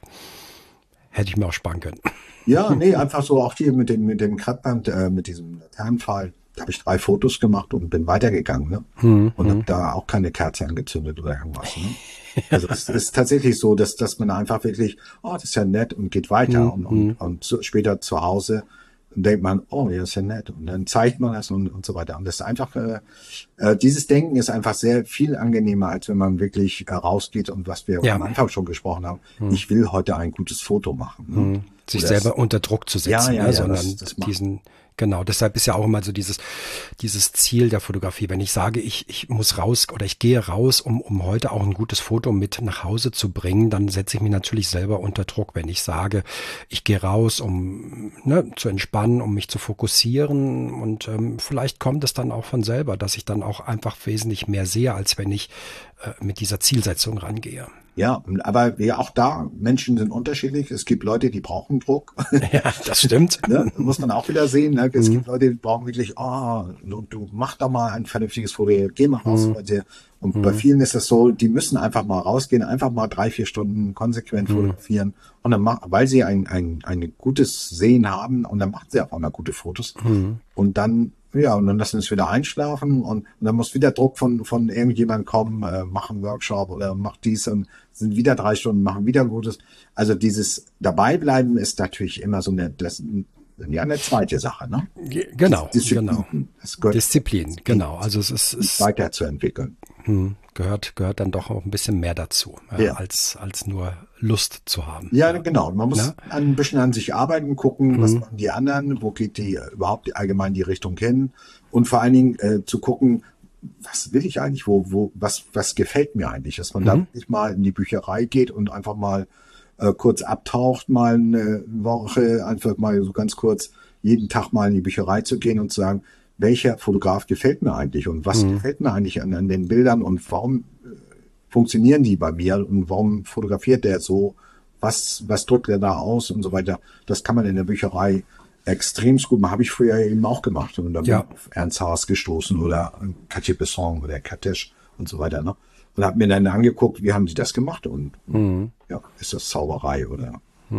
hätte ich mir auch sparen können. Ja, nee, einfach so auch hier mit dem, mit dem Kreppband, äh, mit diesem Laternenpfahl. Da habe ich drei Fotos gemacht und bin weitergegangen, ne? Hm, Und habe da auch keine Kerze angezündet oder irgendwas, ne? Also es ist tatsächlich so, dass, dass man einfach wirklich, oh, das ist ja nett und geht weiter und, und, und so, später zu Hause denkt man, oh, ja, ist ja nett und dann zeigt man das und, und so weiter. Und das ist einfach, äh, äh, dieses Denken ist einfach sehr viel angenehmer, als wenn man wirklich äh, rausgeht und was wir Ja. am Anfang schon gesprochen haben. Ich will heute ein gutes Foto machen. Ne? Sich Oder selber unter Druck zu setzen, Ja, ja, ne? ja, sondern das- das macht- diesen, genau, deshalb ist ja auch immer so dieses, dieses Ziel der Fotografie. Wenn ich sage, ich, ich muss raus oder ich gehe raus, um, um heute auch ein gutes Foto mit nach Hause zu bringen, dann setze ich mich natürlich selber unter Druck. Wenn ich sage, ich gehe raus, um ne, zu entspannen, um mich zu fokussieren und ähm, vielleicht kommt es dann auch von selber, dass ich dann auch einfach wesentlich mehr sehe, als wenn ich äh, mit dieser Zielsetzung rangehe. Ja, aber ja, auch da, Menschen sind unterschiedlich. Es gibt Leute, die brauchen Druck. Ja, das stimmt. Ne? Muss man auch wieder sehen. Ne? Es gibt Leute, die brauchen wirklich, oh, du, du mach doch mal ein vernünftiges Foto, geh mal raus heute. Und bei vielen ist das so, die müssen einfach mal rausgehen, einfach mal drei, vier Stunden konsequent fotografieren. Und dann machen, weil sie ein, ein, ein gutes Sehen haben und dann machen sie auch einmal gute Fotos. Und dann, ja, und dann lassen sie es wieder einschlafen und, und dann muss wieder Druck von, von irgendjemand kommen, äh, mach einen Workshop oder mach dies und sind wieder drei Stunden, machen wieder ein gutes. Also dieses Dabeibleiben ist natürlich immer so eine, das, ja, eine zweite Sache, ne? Genau, Disziplin. genau. Es gehört Disziplin, genau. Also es ist, es weiterzuentwickeln. hm, gehört, gehört dann doch auch ein bisschen mehr dazu, ja, Ja. als, als nur Lust zu haben. Ja, genau. Man muss Na? ein bisschen an sich arbeiten, gucken, was machen die anderen, wo geht die äh, überhaupt allgemein die Richtung hin und vor allen Dingen äh, zu gucken, was will ich eigentlich, wo, wo, was, was gefällt mir eigentlich, dass man da wirklich mal in die Bücherei geht und einfach mal äh, kurz abtaucht, mal eine Woche, einfach mal so ganz kurz jeden Tag mal in die Bücherei zu gehen und zu sagen, welcher Fotograf gefällt mir eigentlich und was gefällt mir eigentlich an, an den Bildern und warum äh, funktionieren die bei mir und warum fotografiert der so, was, was drückt er da aus und so weiter. Das kann man in der Bücherei extrem gut machen, habe ich früher eben auch gemacht und dann Ja. bin ich auf Ernst Haas gestoßen oder Cartier-Bresson oder Katesh und so weiter, ne? Und habe mir dann angeguckt, wie haben die das gemacht und ja, ist das Zauberei oder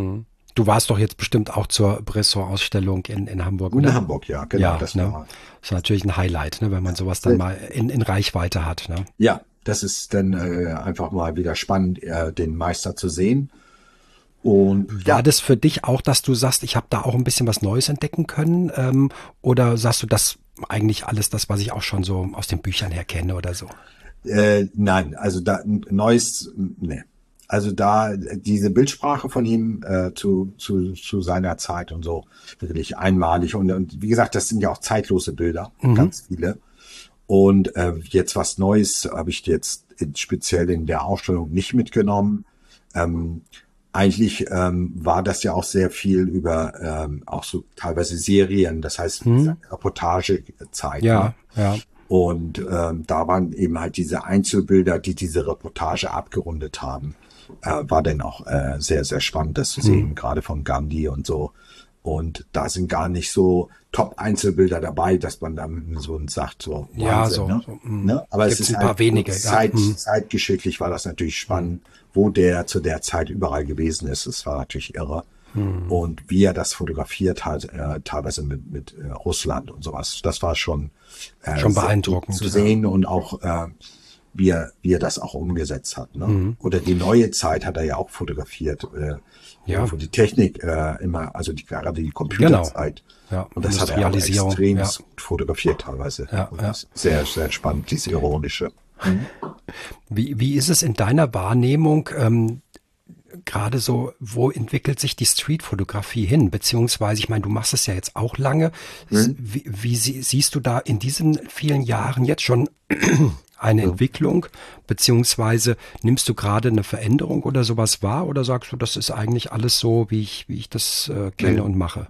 Du warst doch jetzt bestimmt auch zur Bresson-Ausstellung in, in Hamburg, in oder? Hamburg, ja, genau. Ja, das ne? war, Das ist natürlich ein Highlight, ne, wenn man sowas dann Ja. mal in, in Reichweite hat. Ne? ja, das ist dann äh, einfach mal wieder spannend, äh, den Meister zu sehen. Und War ja, das für dich auch, dass du sagst, ich habe da auch ein bisschen was Neues entdecken können? Ähm, oder sagst du, das eigentlich alles das, was ich auch schon so aus den Büchern her kenne oder so? Äh, nein, also da ein neues, ne. Also da diese Bildsprache von ihm äh, zu, zu, zu seiner Zeit und so wirklich einmalig. Und, und wie gesagt, das sind ja auch zeitlose Bilder, mhm. ganz viele. Und äh, jetzt was Neues habe ich jetzt in, speziell in der Ausstellung nicht mitgenommen. Ähm, eigentlich ähm, war das ja auch sehr viel über ähm, auch so teilweise Serien, das heißt mhm. Reportagezeit. Ja, ne? ja. Und ähm, da waren eben halt diese Einzelbilder, die diese Reportage abgerundet haben. Äh, war dann auch äh, sehr, sehr spannend, das zu sehen, mhm. gerade von Gandhi und so. Und da sind gar nicht so Top-Einzelbilder dabei, dass man dann so sagt, so Wahnsinn, ja, so, ne? so mm. ne? Aber Gibt's es ist ein paar halt wenige. Zeit, ja. mm. zeitgeschichtlich war das natürlich spannend, wo der zu der Zeit überall gewesen ist. Das war natürlich irre. Mm. Und wie er das fotografiert hat, äh, teilweise mit, mit äh, Russland und sowas, das war schon, äh, schon beeindruckend zu sehen, ja. Und auch äh, wie er, wie er das auch umgesetzt hat. Ne? Mhm. Oder die neue Zeit hat er ja auch fotografiert, äh, ja. wo die Technik äh, immer, also die, gerade die Computerzeit. Genau. Ja. Und das hat er auch extrem ja. gut fotografiert teilweise. Ja, und ja. Das ist sehr, sehr spannend, diese ironische. Mhm. Wie, wie ist es in deiner Wahrnehmung, ähm, gerade so, wo entwickelt sich die Streetfotografie hin? Beziehungsweise, ich meine, du machst es ja jetzt auch lange. Mhm. Wie, wie sie, siehst du da in diesen vielen Jahren jetzt schon eine Entwicklung, beziehungsweise nimmst du gerade eine Veränderung oder sowas wahr, oder sagst du, das ist eigentlich alles so, wie ich, wie ich das äh, kenne ja. und mache?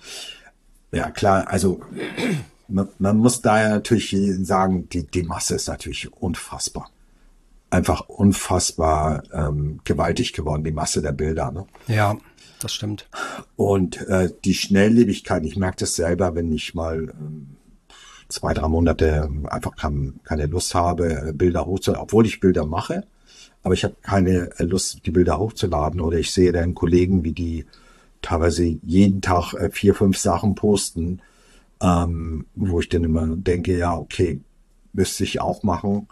Ja, klar, also man, man muss da ja natürlich sagen, die, die Masse ist natürlich unfassbar. Einfach unfassbar ähm, gewaltig geworden, die Masse der Bilder. Ne? Ja, das stimmt. Und äh, die Schnelllebigkeit, ich merke das selber, wenn ich mal ähm, zwei, drei Monate einfach kann, keine Lust habe, Bilder hochzuladen, obwohl ich Bilder mache, aber ich habe keine Lust, die Bilder hochzuladen. Oder ich sehe dann Kollegen, wie die teilweise jeden Tag äh, vier, fünf Sachen posten, ähm, wo ich dann immer denke, ja, okay, müsste ich auch machen.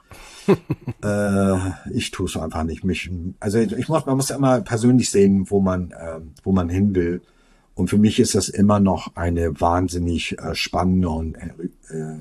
äh, ich tue es einfach nicht. Mich, also ich muss, man muss ja immer persönlich sehen, wo man, äh, wo man hin will. Und für mich ist das immer noch eine wahnsinnig äh, spannende und äh, äh,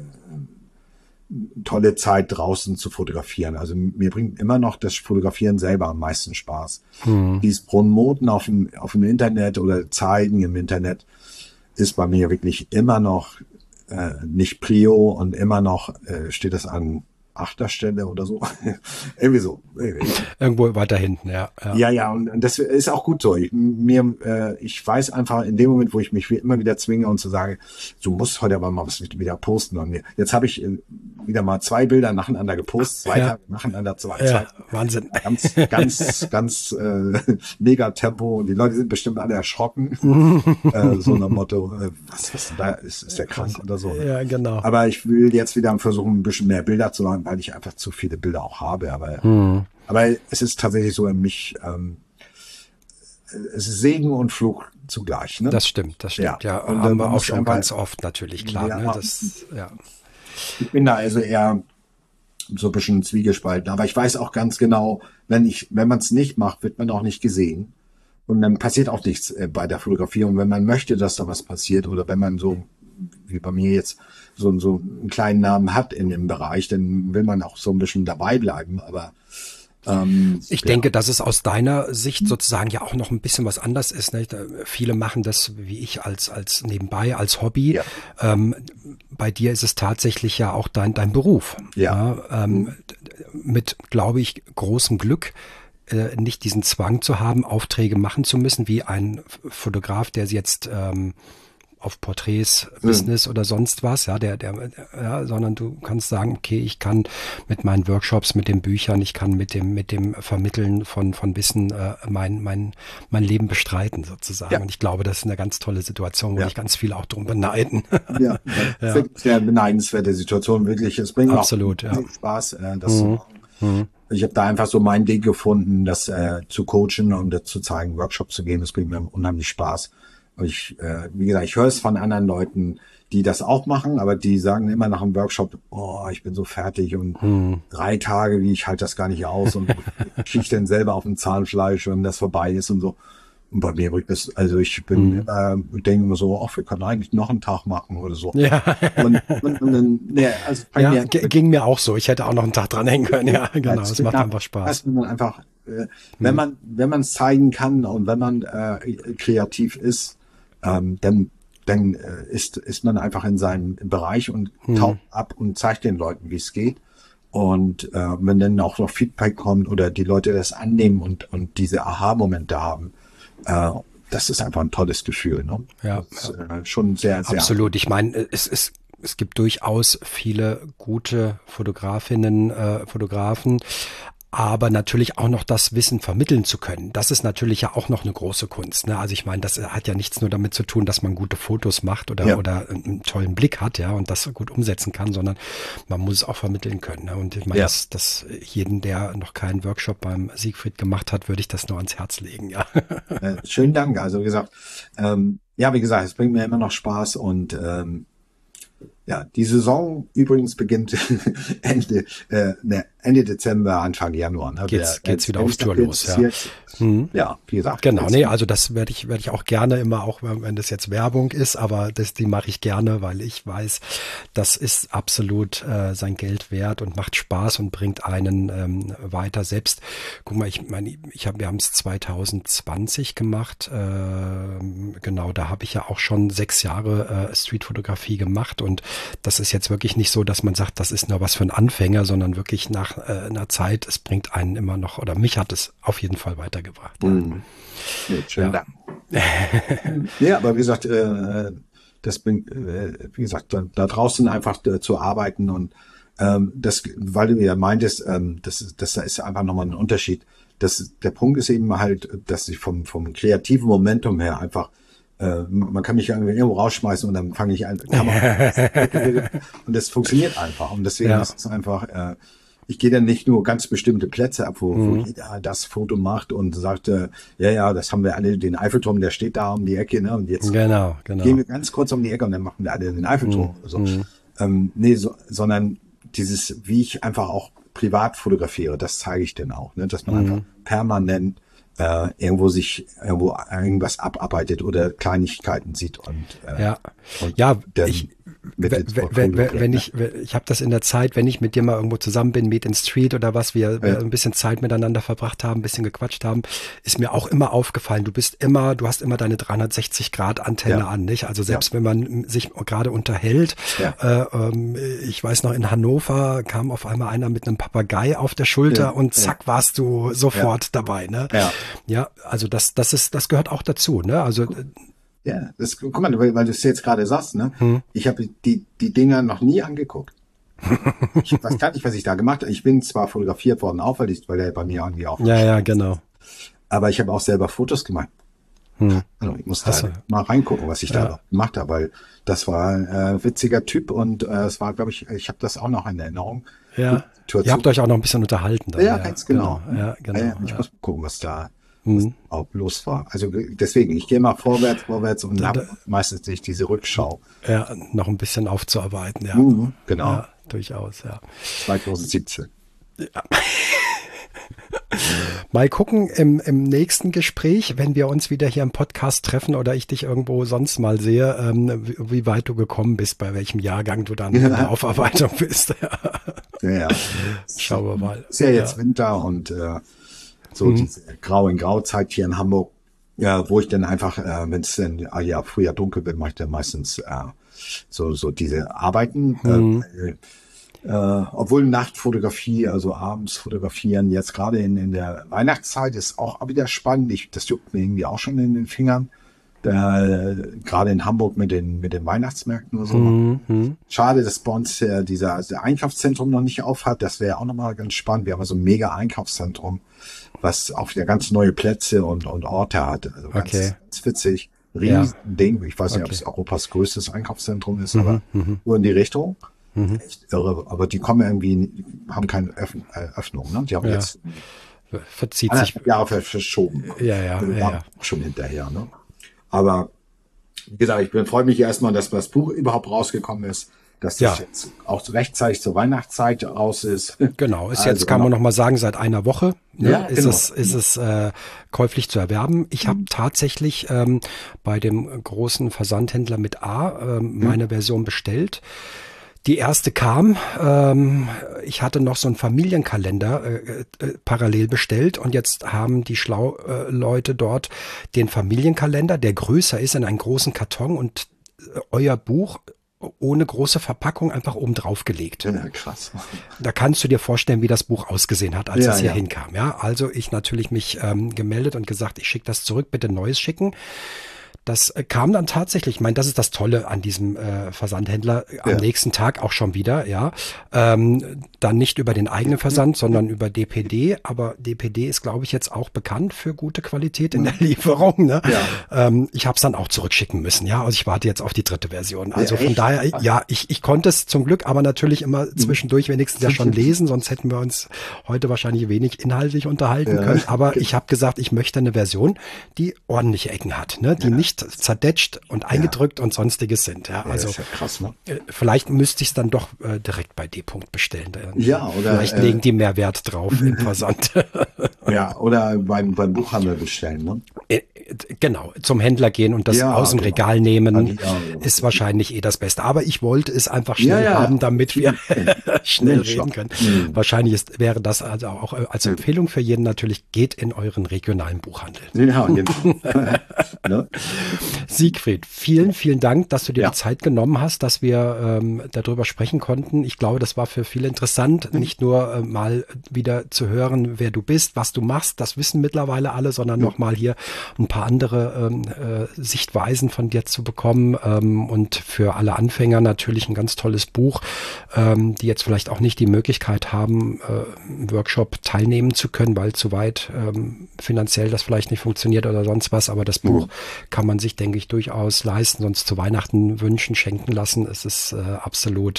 tolle Zeit, draußen zu fotografieren. Also mir bringt immer noch das Fotografieren selber am meisten Spaß. Hm. Dieses Promoten auf dem, auf dem Internet oder zeigen im Internet ist bei mir wirklich immer noch äh, nicht Prio und immer noch äh, steht das an achter Stelle oder so. Irgendwie so. Irgendwo weiter hinten, ja. Ja, ja, ja, und das ist auch gut so. Ich, mir, äh, ich weiß einfach in dem Moment, wo ich mich immer wieder zwinge und zu sagen, du musst heute aber mal was wieder posten. Und jetzt habe ich wieder mal zwei Bilder nacheinander gepostet, zwei ja. Tage nacheinander, zwei, ja, zwei. Wahnsinn. Ganz, ganz, ganz äh, mega Tempo. Und die Leute sind bestimmt alle erschrocken. äh, so nach Motto, äh, was, was da ist, ist der krank oder so. Ja, genau. Aber ich will jetzt wieder versuchen, ein bisschen mehr Bilder zu machen, weil ich einfach zu viele Bilder auch habe. Aber, hm. aber es ist tatsächlich so in mich, ähm, es ist Segen und Fluch zugleich. Ne? Das stimmt, das stimmt. Ja, ja. Und haben wir auch schon einfach, ganz oft natürlich, klar. Ja, ne? das, ja. Ich bin da also eher so ein bisschen zwiegespalten. Aber ich weiß auch ganz genau, wenn ich, wenn man es nicht macht, wird man auch nicht gesehen. Und dann passiert auch nichts äh, bei der Fotografie. Und wenn man möchte, dass da was passiert, oder wenn man so, wie bei mir jetzt, so, so einen kleinen Namen hat in dem Bereich, dann will man auch so ein bisschen dabei bleiben. Aber ähm, ich ja. denke, dass es aus deiner Sicht sozusagen ja auch noch ein bisschen was anders ist. Nicht? Viele machen das wie ich als als nebenbei, als Hobby. Ja. Ähm, bei dir ist es tatsächlich ja auch dein dein Beruf. Ja. ja ähm, mit, glaube ich, großem Glück. Äh, nicht diesen Zwang zu haben, Aufträge machen zu müssen, wie ein Fotograf, der jetzt ähm, auf Porträts, mhm. Business oder sonst was, ja, der, der, ja, sondern du kannst sagen, okay, ich kann mit meinen Workshops, mit den Büchern, ich kann mit dem, mit dem Vermitteln von, von Wissen äh, mein, mein, mein Leben bestreiten sozusagen. Ja. Und ich glaube, das ist eine ganz tolle Situation, wo ja. ich ganz viel auch drum beneiden. Ja, ja. Sehr beneidenswerte Situation, wirklich. Es bringt Absolut, auch ja. Spaß, äh, das mhm. zu machen. Mhm. Ich habe da einfach so mein Ding gefunden, das äh, zu coachen und das zu zeigen, Workshops zu geben. Das bringt mir unheimlich Spaß. Und ich, äh, wie gesagt, ich höre es von anderen Leuten, die das auch machen, aber die sagen immer nach einem Workshop, oh, ich bin so fertig und hm. drei Tage, wie ich halte das gar nicht aus und kriege dann selber auf dem Zahnfleisch, wenn das vorbei ist und so. Und bei mir bringt das, also ich bin, mhm. äh, denke immer so, ach, wir können eigentlich noch einen Tag machen oder so. Ja. Und, und, und dann, ne, also ja, mir, ging mir auch so. Ich hätte auch noch einen Tag dran hängen können. Ja, genau. Es macht einfach Spaß. Erst, wenn man einfach äh, wenn man, wenn man es zeigen kann und wenn man äh, kreativ ist, ähm, dann, dann äh, ist, ist man einfach in seinem Bereich und hm. taucht ab und zeigt den Leuten, wie es geht. Und äh, wenn dann auch noch Feedback kommt oder die Leute das annehmen und, und diese Aha-Momente haben, äh, das ist einfach ein tolles Gefühl. Ne? Ja, das ist, äh, schon sehr, sehr. Absolut. Ich meine, es ist, es gibt durchaus viele gute Fotografinnen, äh, Fotografen, aber natürlich auch noch das Wissen vermitteln zu können. Das ist natürlich ja auch noch eine große Kunst. Ne? Also ich meine, das hat ja nichts nur damit zu tun, dass man gute Fotos macht oder, ja. oder einen tollen Blick hat, ja, und das gut umsetzen kann, sondern man muss es auch vermitteln können. Ne? Und ich meine, ja. dass, dass jeden, der noch keinen Workshop beim Siegfried gemacht hat, würde ich das nur ans Herz legen, ja. Äh, schönen Dank. Also wie gesagt, ähm, ja, wie gesagt, es bringt mir immer noch Spaß und ähm, ja, die Saison übrigens beginnt Ende, äh, ne, Ende Dezember, Anfang Januar. Ne? Geht's, Der, geht's wieder auf Tour los, ja. Mhm. Ja, wie gesagt. Genau, nee, also das werde ich, werde ich auch gerne immer, auch wenn das jetzt Werbung ist, aber das, die mache ich gerne, weil ich weiß, das ist absolut äh, sein Geld wert und macht Spaß und bringt einen ähm, weiter. Selbst, guck mal, ich meine, ich habe, wir haben es zwanzig zwanzig gemacht, äh, genau, da habe ich ja auch schon sechs Jahre äh, Streetfotografie gemacht und das ist jetzt wirklich nicht so, dass man sagt, das ist nur was für einen Anfänger, sondern wirklich nach äh, einer Zeit, es bringt einen immer noch, oder mich hat es auf jeden Fall weitergebracht. Ja. Mhm. Ja, schönen ja. Dank. Ja, aber wie gesagt, äh, das bringt, äh, wie gesagt, da, da draußen einfach äh, zu arbeiten und ähm, das, weil du ja meintest, ähm, das, das ist einfach nochmal ein Unterschied. Das, der Punkt ist eben halt, dass ich vom, vom kreativen Momentum her einfach Äh, man kann mich irgendwo rausschmeißen und dann fange ich an. Und das funktioniert einfach. Und deswegen ja. ist es einfach, äh, ich gehe dann nicht nur ganz bestimmte Plätze ab, wo, mhm. wo jeder das Foto macht und sagt, äh, ja, ja, das haben wir alle, den Eiffelturm, der steht da um die Ecke, ne? Und jetzt genau, genau. gehen wir ganz kurz um die Ecke und dann machen wir alle den Eiffelturm. Mhm. So. Mhm. Ähm, nee, so, sondern dieses, wie ich einfach auch privat fotografiere, das zeige ich dann auch, ne? Dass man mhm. einfach permanent äh, irgendwo sich irgendwo irgendwas abarbeitet oder Kleinigkeiten sieht und äh, ja und ja ich wenn, wenn, wenn, wenn ich ich habe das in der Zeit, wenn ich mit dir mal irgendwo zusammen bin, Meet in Street oder was, wir, ja. wir ein bisschen Zeit miteinander verbracht haben, ein bisschen gequatscht haben, ist mir auch immer aufgefallen, du bist immer, du hast immer deine dreihundertsechzig Grad Antenne ja. an, nicht? Also selbst ja. wenn man sich gerade unterhält, ja. äh, ähm, ich weiß noch, in Hannover kam auf einmal einer mit einem Papagei auf der Schulter ja. und zack, ja. warst du sofort ja. dabei, ne? Ja. ja, also das das ist das gehört auch dazu, ne? Also ja, das, guck mal, weil, weil du es jetzt gerade sagst, ne? Hm. Ich habe die die Dinger noch nie angeguckt. Ich weiß gar nicht, was ich da gemacht habe. Ich bin zwar fotografiert worden, auch weil, ich, weil der bei mir irgendwie auch. Ja, ja, genau. Aber ich habe auch selber Fotos gemacht. Hm. Also ich muss da so. mal reingucken, was ich ja. da gemacht habe, weil das war ein äh, witziger Typ und äh, es war, glaube ich, ich habe das auch noch in Erinnerung. Ja. Ihr habt euch auch noch ein bisschen unterhalten. Dann, ja, ja, ganz genau. genau. Ja, genau. Ja, ich ja. muss gucken, was da was mhm. auch los war. Also deswegen, ich gehe mal vorwärts, vorwärts und da, habe meistens nicht diese Rückschau. Ja, noch ein bisschen aufzuarbeiten, ja. Mhm, genau. Ja, durchaus, ja. zwanzig siebzehn. Ja. Mal gucken im, im nächsten Gespräch, wenn wir uns wieder hier im Podcast treffen oder ich dich irgendwo sonst mal sehe, ähm, wie, wie weit du gekommen bist, bei welchem Jahrgang du dann ja. in der Aufarbeitung bist. ja, ja. Schauen wir mal. Ist ja jetzt ja. Winter und äh, so mhm. diese Grau in Grau-Zeit hier in Hamburg, ja, wo ich dann einfach, äh, wenn es dann ah, ja früher dunkel wird, mache ich dann meistens äh, so so diese Arbeiten. Mhm. Äh, äh, obwohl Nachtfotografie, also abends fotografieren, jetzt gerade in, in der Weihnachtszeit ist auch wieder spannend. Ich, das juckt mir irgendwie auch schon in den Fingern. Da, gerade in Hamburg mit den mit den Weihnachtsmärkten oder so. Mhm. Schade, dass bei uns äh, dieser, dieser Einkaufszentrum noch nicht auf hat. Das wäre auch nochmal ganz spannend. Wir haben so ein mega Einkaufszentrum, was auch wieder ganz neue Plätze und, und Orte hat. Also ganz, okay. ganz witzig. Riesending. Ja. Ich weiß nicht, okay. ob es Europas größtes Einkaufszentrum ist, mhm. aber mhm. nur in die Richtung. Mhm. Echt irre. Aber die kommen irgendwie, haben keine Öff Öffnung. Ne? Die haben ja. jetzt verzieht sich Jahre verschoben. Ja, ja, ja, ja. Schon hinterher. Ne? Aber wie gesagt, ich bin, freue mich erstmal, dass das Buch überhaupt rausgekommen ist, dass das ja. jetzt auch rechtzeitig zur Weihnachtszeit raus ist. Genau, ist also jetzt, kann man noch mal sagen, seit einer Woche ne, ja, ist, genau. es, ist es äh, käuflich zu erwerben. Ich mhm. habe tatsächlich ähm, bei dem großen Versandhändler mit A ähm, mhm. meine Version bestellt. Die erste kam, ähm, ich hatte noch so einen Familienkalender äh, äh, parallel bestellt und jetzt haben die schlau äh, Leute dort den Familienkalender, der größer ist, in einen großen Karton und äh, euer Buch ohne große Verpackung einfach oben drauf gelegt. Ja, krass. Da kannst du dir vorstellen, wie das Buch ausgesehen hat, als Ja, es hier ja. hinkam. Ja, also ich natürlich mich ähm, gemeldet und gesagt, ich schicke das zurück, bitte Neues schicken. Das äh, kam dann tatsächlich, ich meine, das ist das Tolle an diesem äh, Versandhändler, äh, am Ja. nächsten Tag auch schon wieder, ja. Ähm, dann nicht über den eigenen Versand, sondern über D P D, aber D P D ist, glaube ich, jetzt auch bekannt für gute Qualität in der Lieferung. Ne? Ja. Ähm, ich habe es dann auch zurückschicken müssen, ja. Also ich warte jetzt auf die dritte Version. Also Ja, von echt? daher, ja, ich, ich konnte es zum Glück, aber natürlich immer zwischendurch wenigstens ja schon lesen, sonst hätten wir uns heute wahrscheinlich wenig inhaltlich unterhalten Ja. können. Aber ich habe gesagt, ich möchte eine Version, die ordentliche Ecken hat, ne? Die nicht zerdetscht und eingedrückt und sonstiges sind. Ja, Ja, also ist ja krass, ne? äh, vielleicht müsste ich es dann doch äh, direkt bei D. -Punkt bestellen. Dann, Ja, oder, vielleicht äh, legen die mehr Wert drauf im Versand. Ja, oder beim, beim Buchhandel bestellen, ne? Äh, Genau, zum Händler gehen und das Ja, aus dem genau. Regal nehmen, Ja, ja. ist wahrscheinlich eh das Beste. Aber ich wollte es einfach schnell Ja, ja. haben, damit wir schnell Mensch, reden ja. können. Mhm. Wahrscheinlich ist, wäre das also auch als Empfehlung für jeden natürlich, geht in euren regionalen Buchhandel. Ja, genau. Ne? Siegfried, vielen, vielen Dank, dass du dir Ja. die Zeit genommen hast, dass wir ähm, darüber sprechen konnten. Ich glaube, das war für viele interessant, Mhm. nicht nur äh, mal wieder zu hören, wer du bist, was du machst, das wissen mittlerweile alle, sondern Ja. noch mal hier ein paar andere ähm, äh, Sichtweisen von dir zu bekommen ähm, und für alle Anfänger natürlich ein ganz tolles Buch, ähm, die jetzt vielleicht auch nicht die Möglichkeit haben, äh, im Workshop teilnehmen zu können, weil zu weit ähm, finanziell das vielleicht nicht funktioniert oder sonst was, aber das Buch kann man sich, denke ich, durchaus leisten, sonst zu Weihnachten wünschen, schenken lassen. Es ist äh, absolut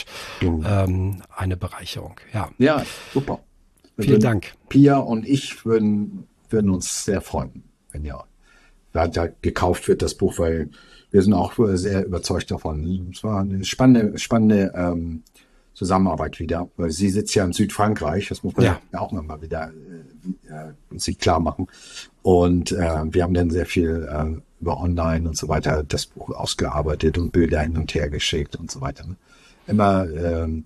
ähm, eine Bereicherung. Ja, Ja, super. Wir vielen würden- Dank. Pia und ich würden, würden uns sehr freuen, wenn ja, da, da gekauft wird, das Buch, weil wir sind auch sehr überzeugt davon. Es war eine spannende, spannende ähm, Zusammenarbeit wieder, weil sie sitzt ja in Südfrankreich, das muss man Ja. ja auch mal wieder äh, sich klar machen. Und äh, wir haben dann sehr viel äh, über Online und so weiter das Buch ausgearbeitet und Bilder hin und her geschickt und so weiter. Ne? Immer ähm,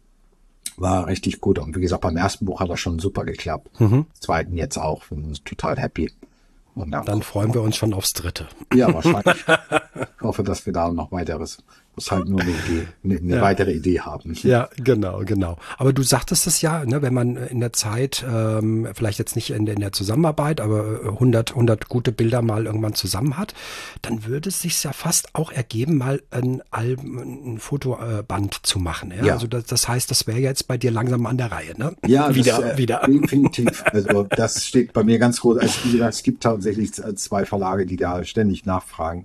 war richtig gut. Und wie gesagt, beim ersten Buch hat das schon super geklappt. Beim zweiten jetzt auch. Wir sind total happy. Und dann, Dann freuen wir uns schon aufs Dritte. ja, wahrscheinlich. Ich hoffe, dass wir da noch weiteres, muss halt nur eine Idee, eine, eine Ja. weitere Idee haben. Ja, genau, genau. Aber du sagtest es ja, ne, wenn man in der Zeit, ähm, vielleicht jetzt nicht in der, in der Zusammenarbeit, aber hundert, hundert gute Bilder mal irgendwann zusammen hat, dann würde es sich ja fast auch ergeben, mal ein, Album, ein Fotoband zu machen. Ja? Ja. Also das, das heißt, das wäre jetzt bei dir langsam an der Reihe, ne? Ja, wieder, das, äh, wieder. definitiv. Also das steht bei mir ganz groß. Also wie gesagt, es gibt tatsächlich zwei Verlage, die da ständig nachfragen.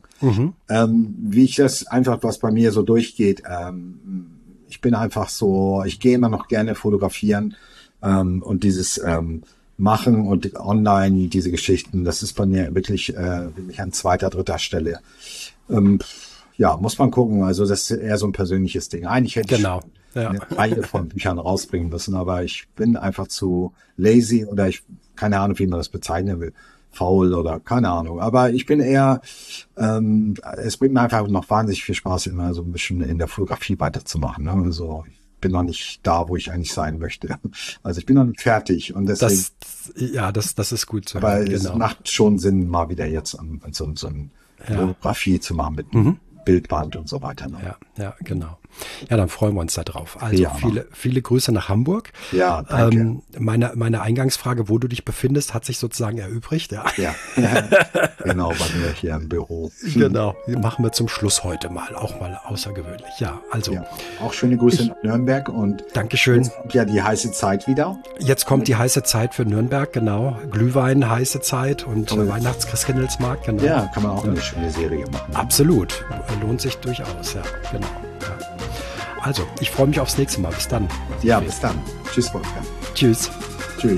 Ähm, wie ich das einfach, was bei mir so durchgeht, ähm, ich bin einfach so, ich gehe immer noch gerne fotografieren ähm, und dieses ähm, Machen und online, diese Geschichten, das ist bei mir wirklich, äh, wirklich an zweiter, dritter Stelle. Ähm, ja, muss man gucken. Also das ist eher so ein persönliches Ding. Eigentlich hätte Genau, ich ja. eine Reihe von Büchern rausbringen müssen, aber ich bin einfach zu lazy oder ich, keine Ahnung, wie man das bezeichnen will, faul oder keine Ahnung. Aber ich bin eher, ähm, es bringt mir einfach noch wahnsinnig viel Spaß, immer so ein bisschen in der Fotografie weiterzumachen. Ne? Also ich bin noch nicht da, wo ich eigentlich sein möchte. Also ich bin noch nicht fertig und deswegen, Das, ja, das, das ist gut zu aber hören, es genau. macht schon Sinn, mal wieder jetzt an, an so, so eine Ja. Fotografie zu machen mit einem Bildband und so weiter. Ne? Ja, ja, genau. Ja, dann freuen wir uns da drauf. Also Ja. viele, viele Grüße nach Hamburg. Ja, danke. Ähm, meine, meine Eingangsfrage, wo du dich befindest, hat sich sozusagen erübrigt. Ja, Ja, genau, bei mir hier im Büro. genau. Machen wir zum Schluss heute mal, auch mal außergewöhnlich. Ja, also Ja, auch schöne Grüße nach Nürnberg und Dankeschön. jetzt kommt ja die heiße Zeit wieder. Jetzt kommt die heiße Zeit für Nürnberg, genau. Glühwein, heiße Zeit und äh, Weihnachtschristkindlesmarkt, genau. Ja, kann man auch eine schöne Serie machen. Absolut. Lohnt sich durchaus, ja, genau. Ja. Also, ich freue mich aufs nächste Mal. Bis dann. Ja, bis dann. Tschüss, Wolfgang. Tschüss. Tschüss.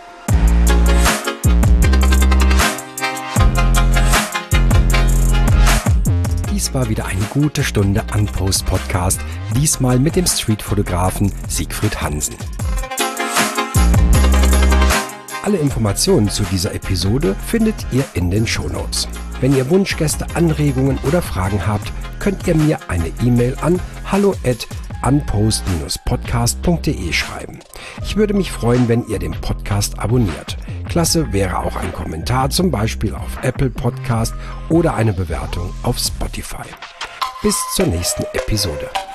Dies war wieder eine gute Stunde Unpost-Podcast, diesmal mit dem Streetfotografen Siegfried Hansen. Alle Informationen zu dieser Episode findet ihr in den Shownotes. Wenn ihr Wunschgäste, Anregungen oder Fragen habt, könnt ihr mir eine E-Mail an hallo at unpost Bindestrich podcast punkt de schreiben. Ich würde mich freuen, wenn ihr den Podcast abonniert. Klasse wäre auch ein Kommentar, zum Beispiel auf Apple Podcast oder eine Bewertung auf Spotify. Bis zur nächsten Episode.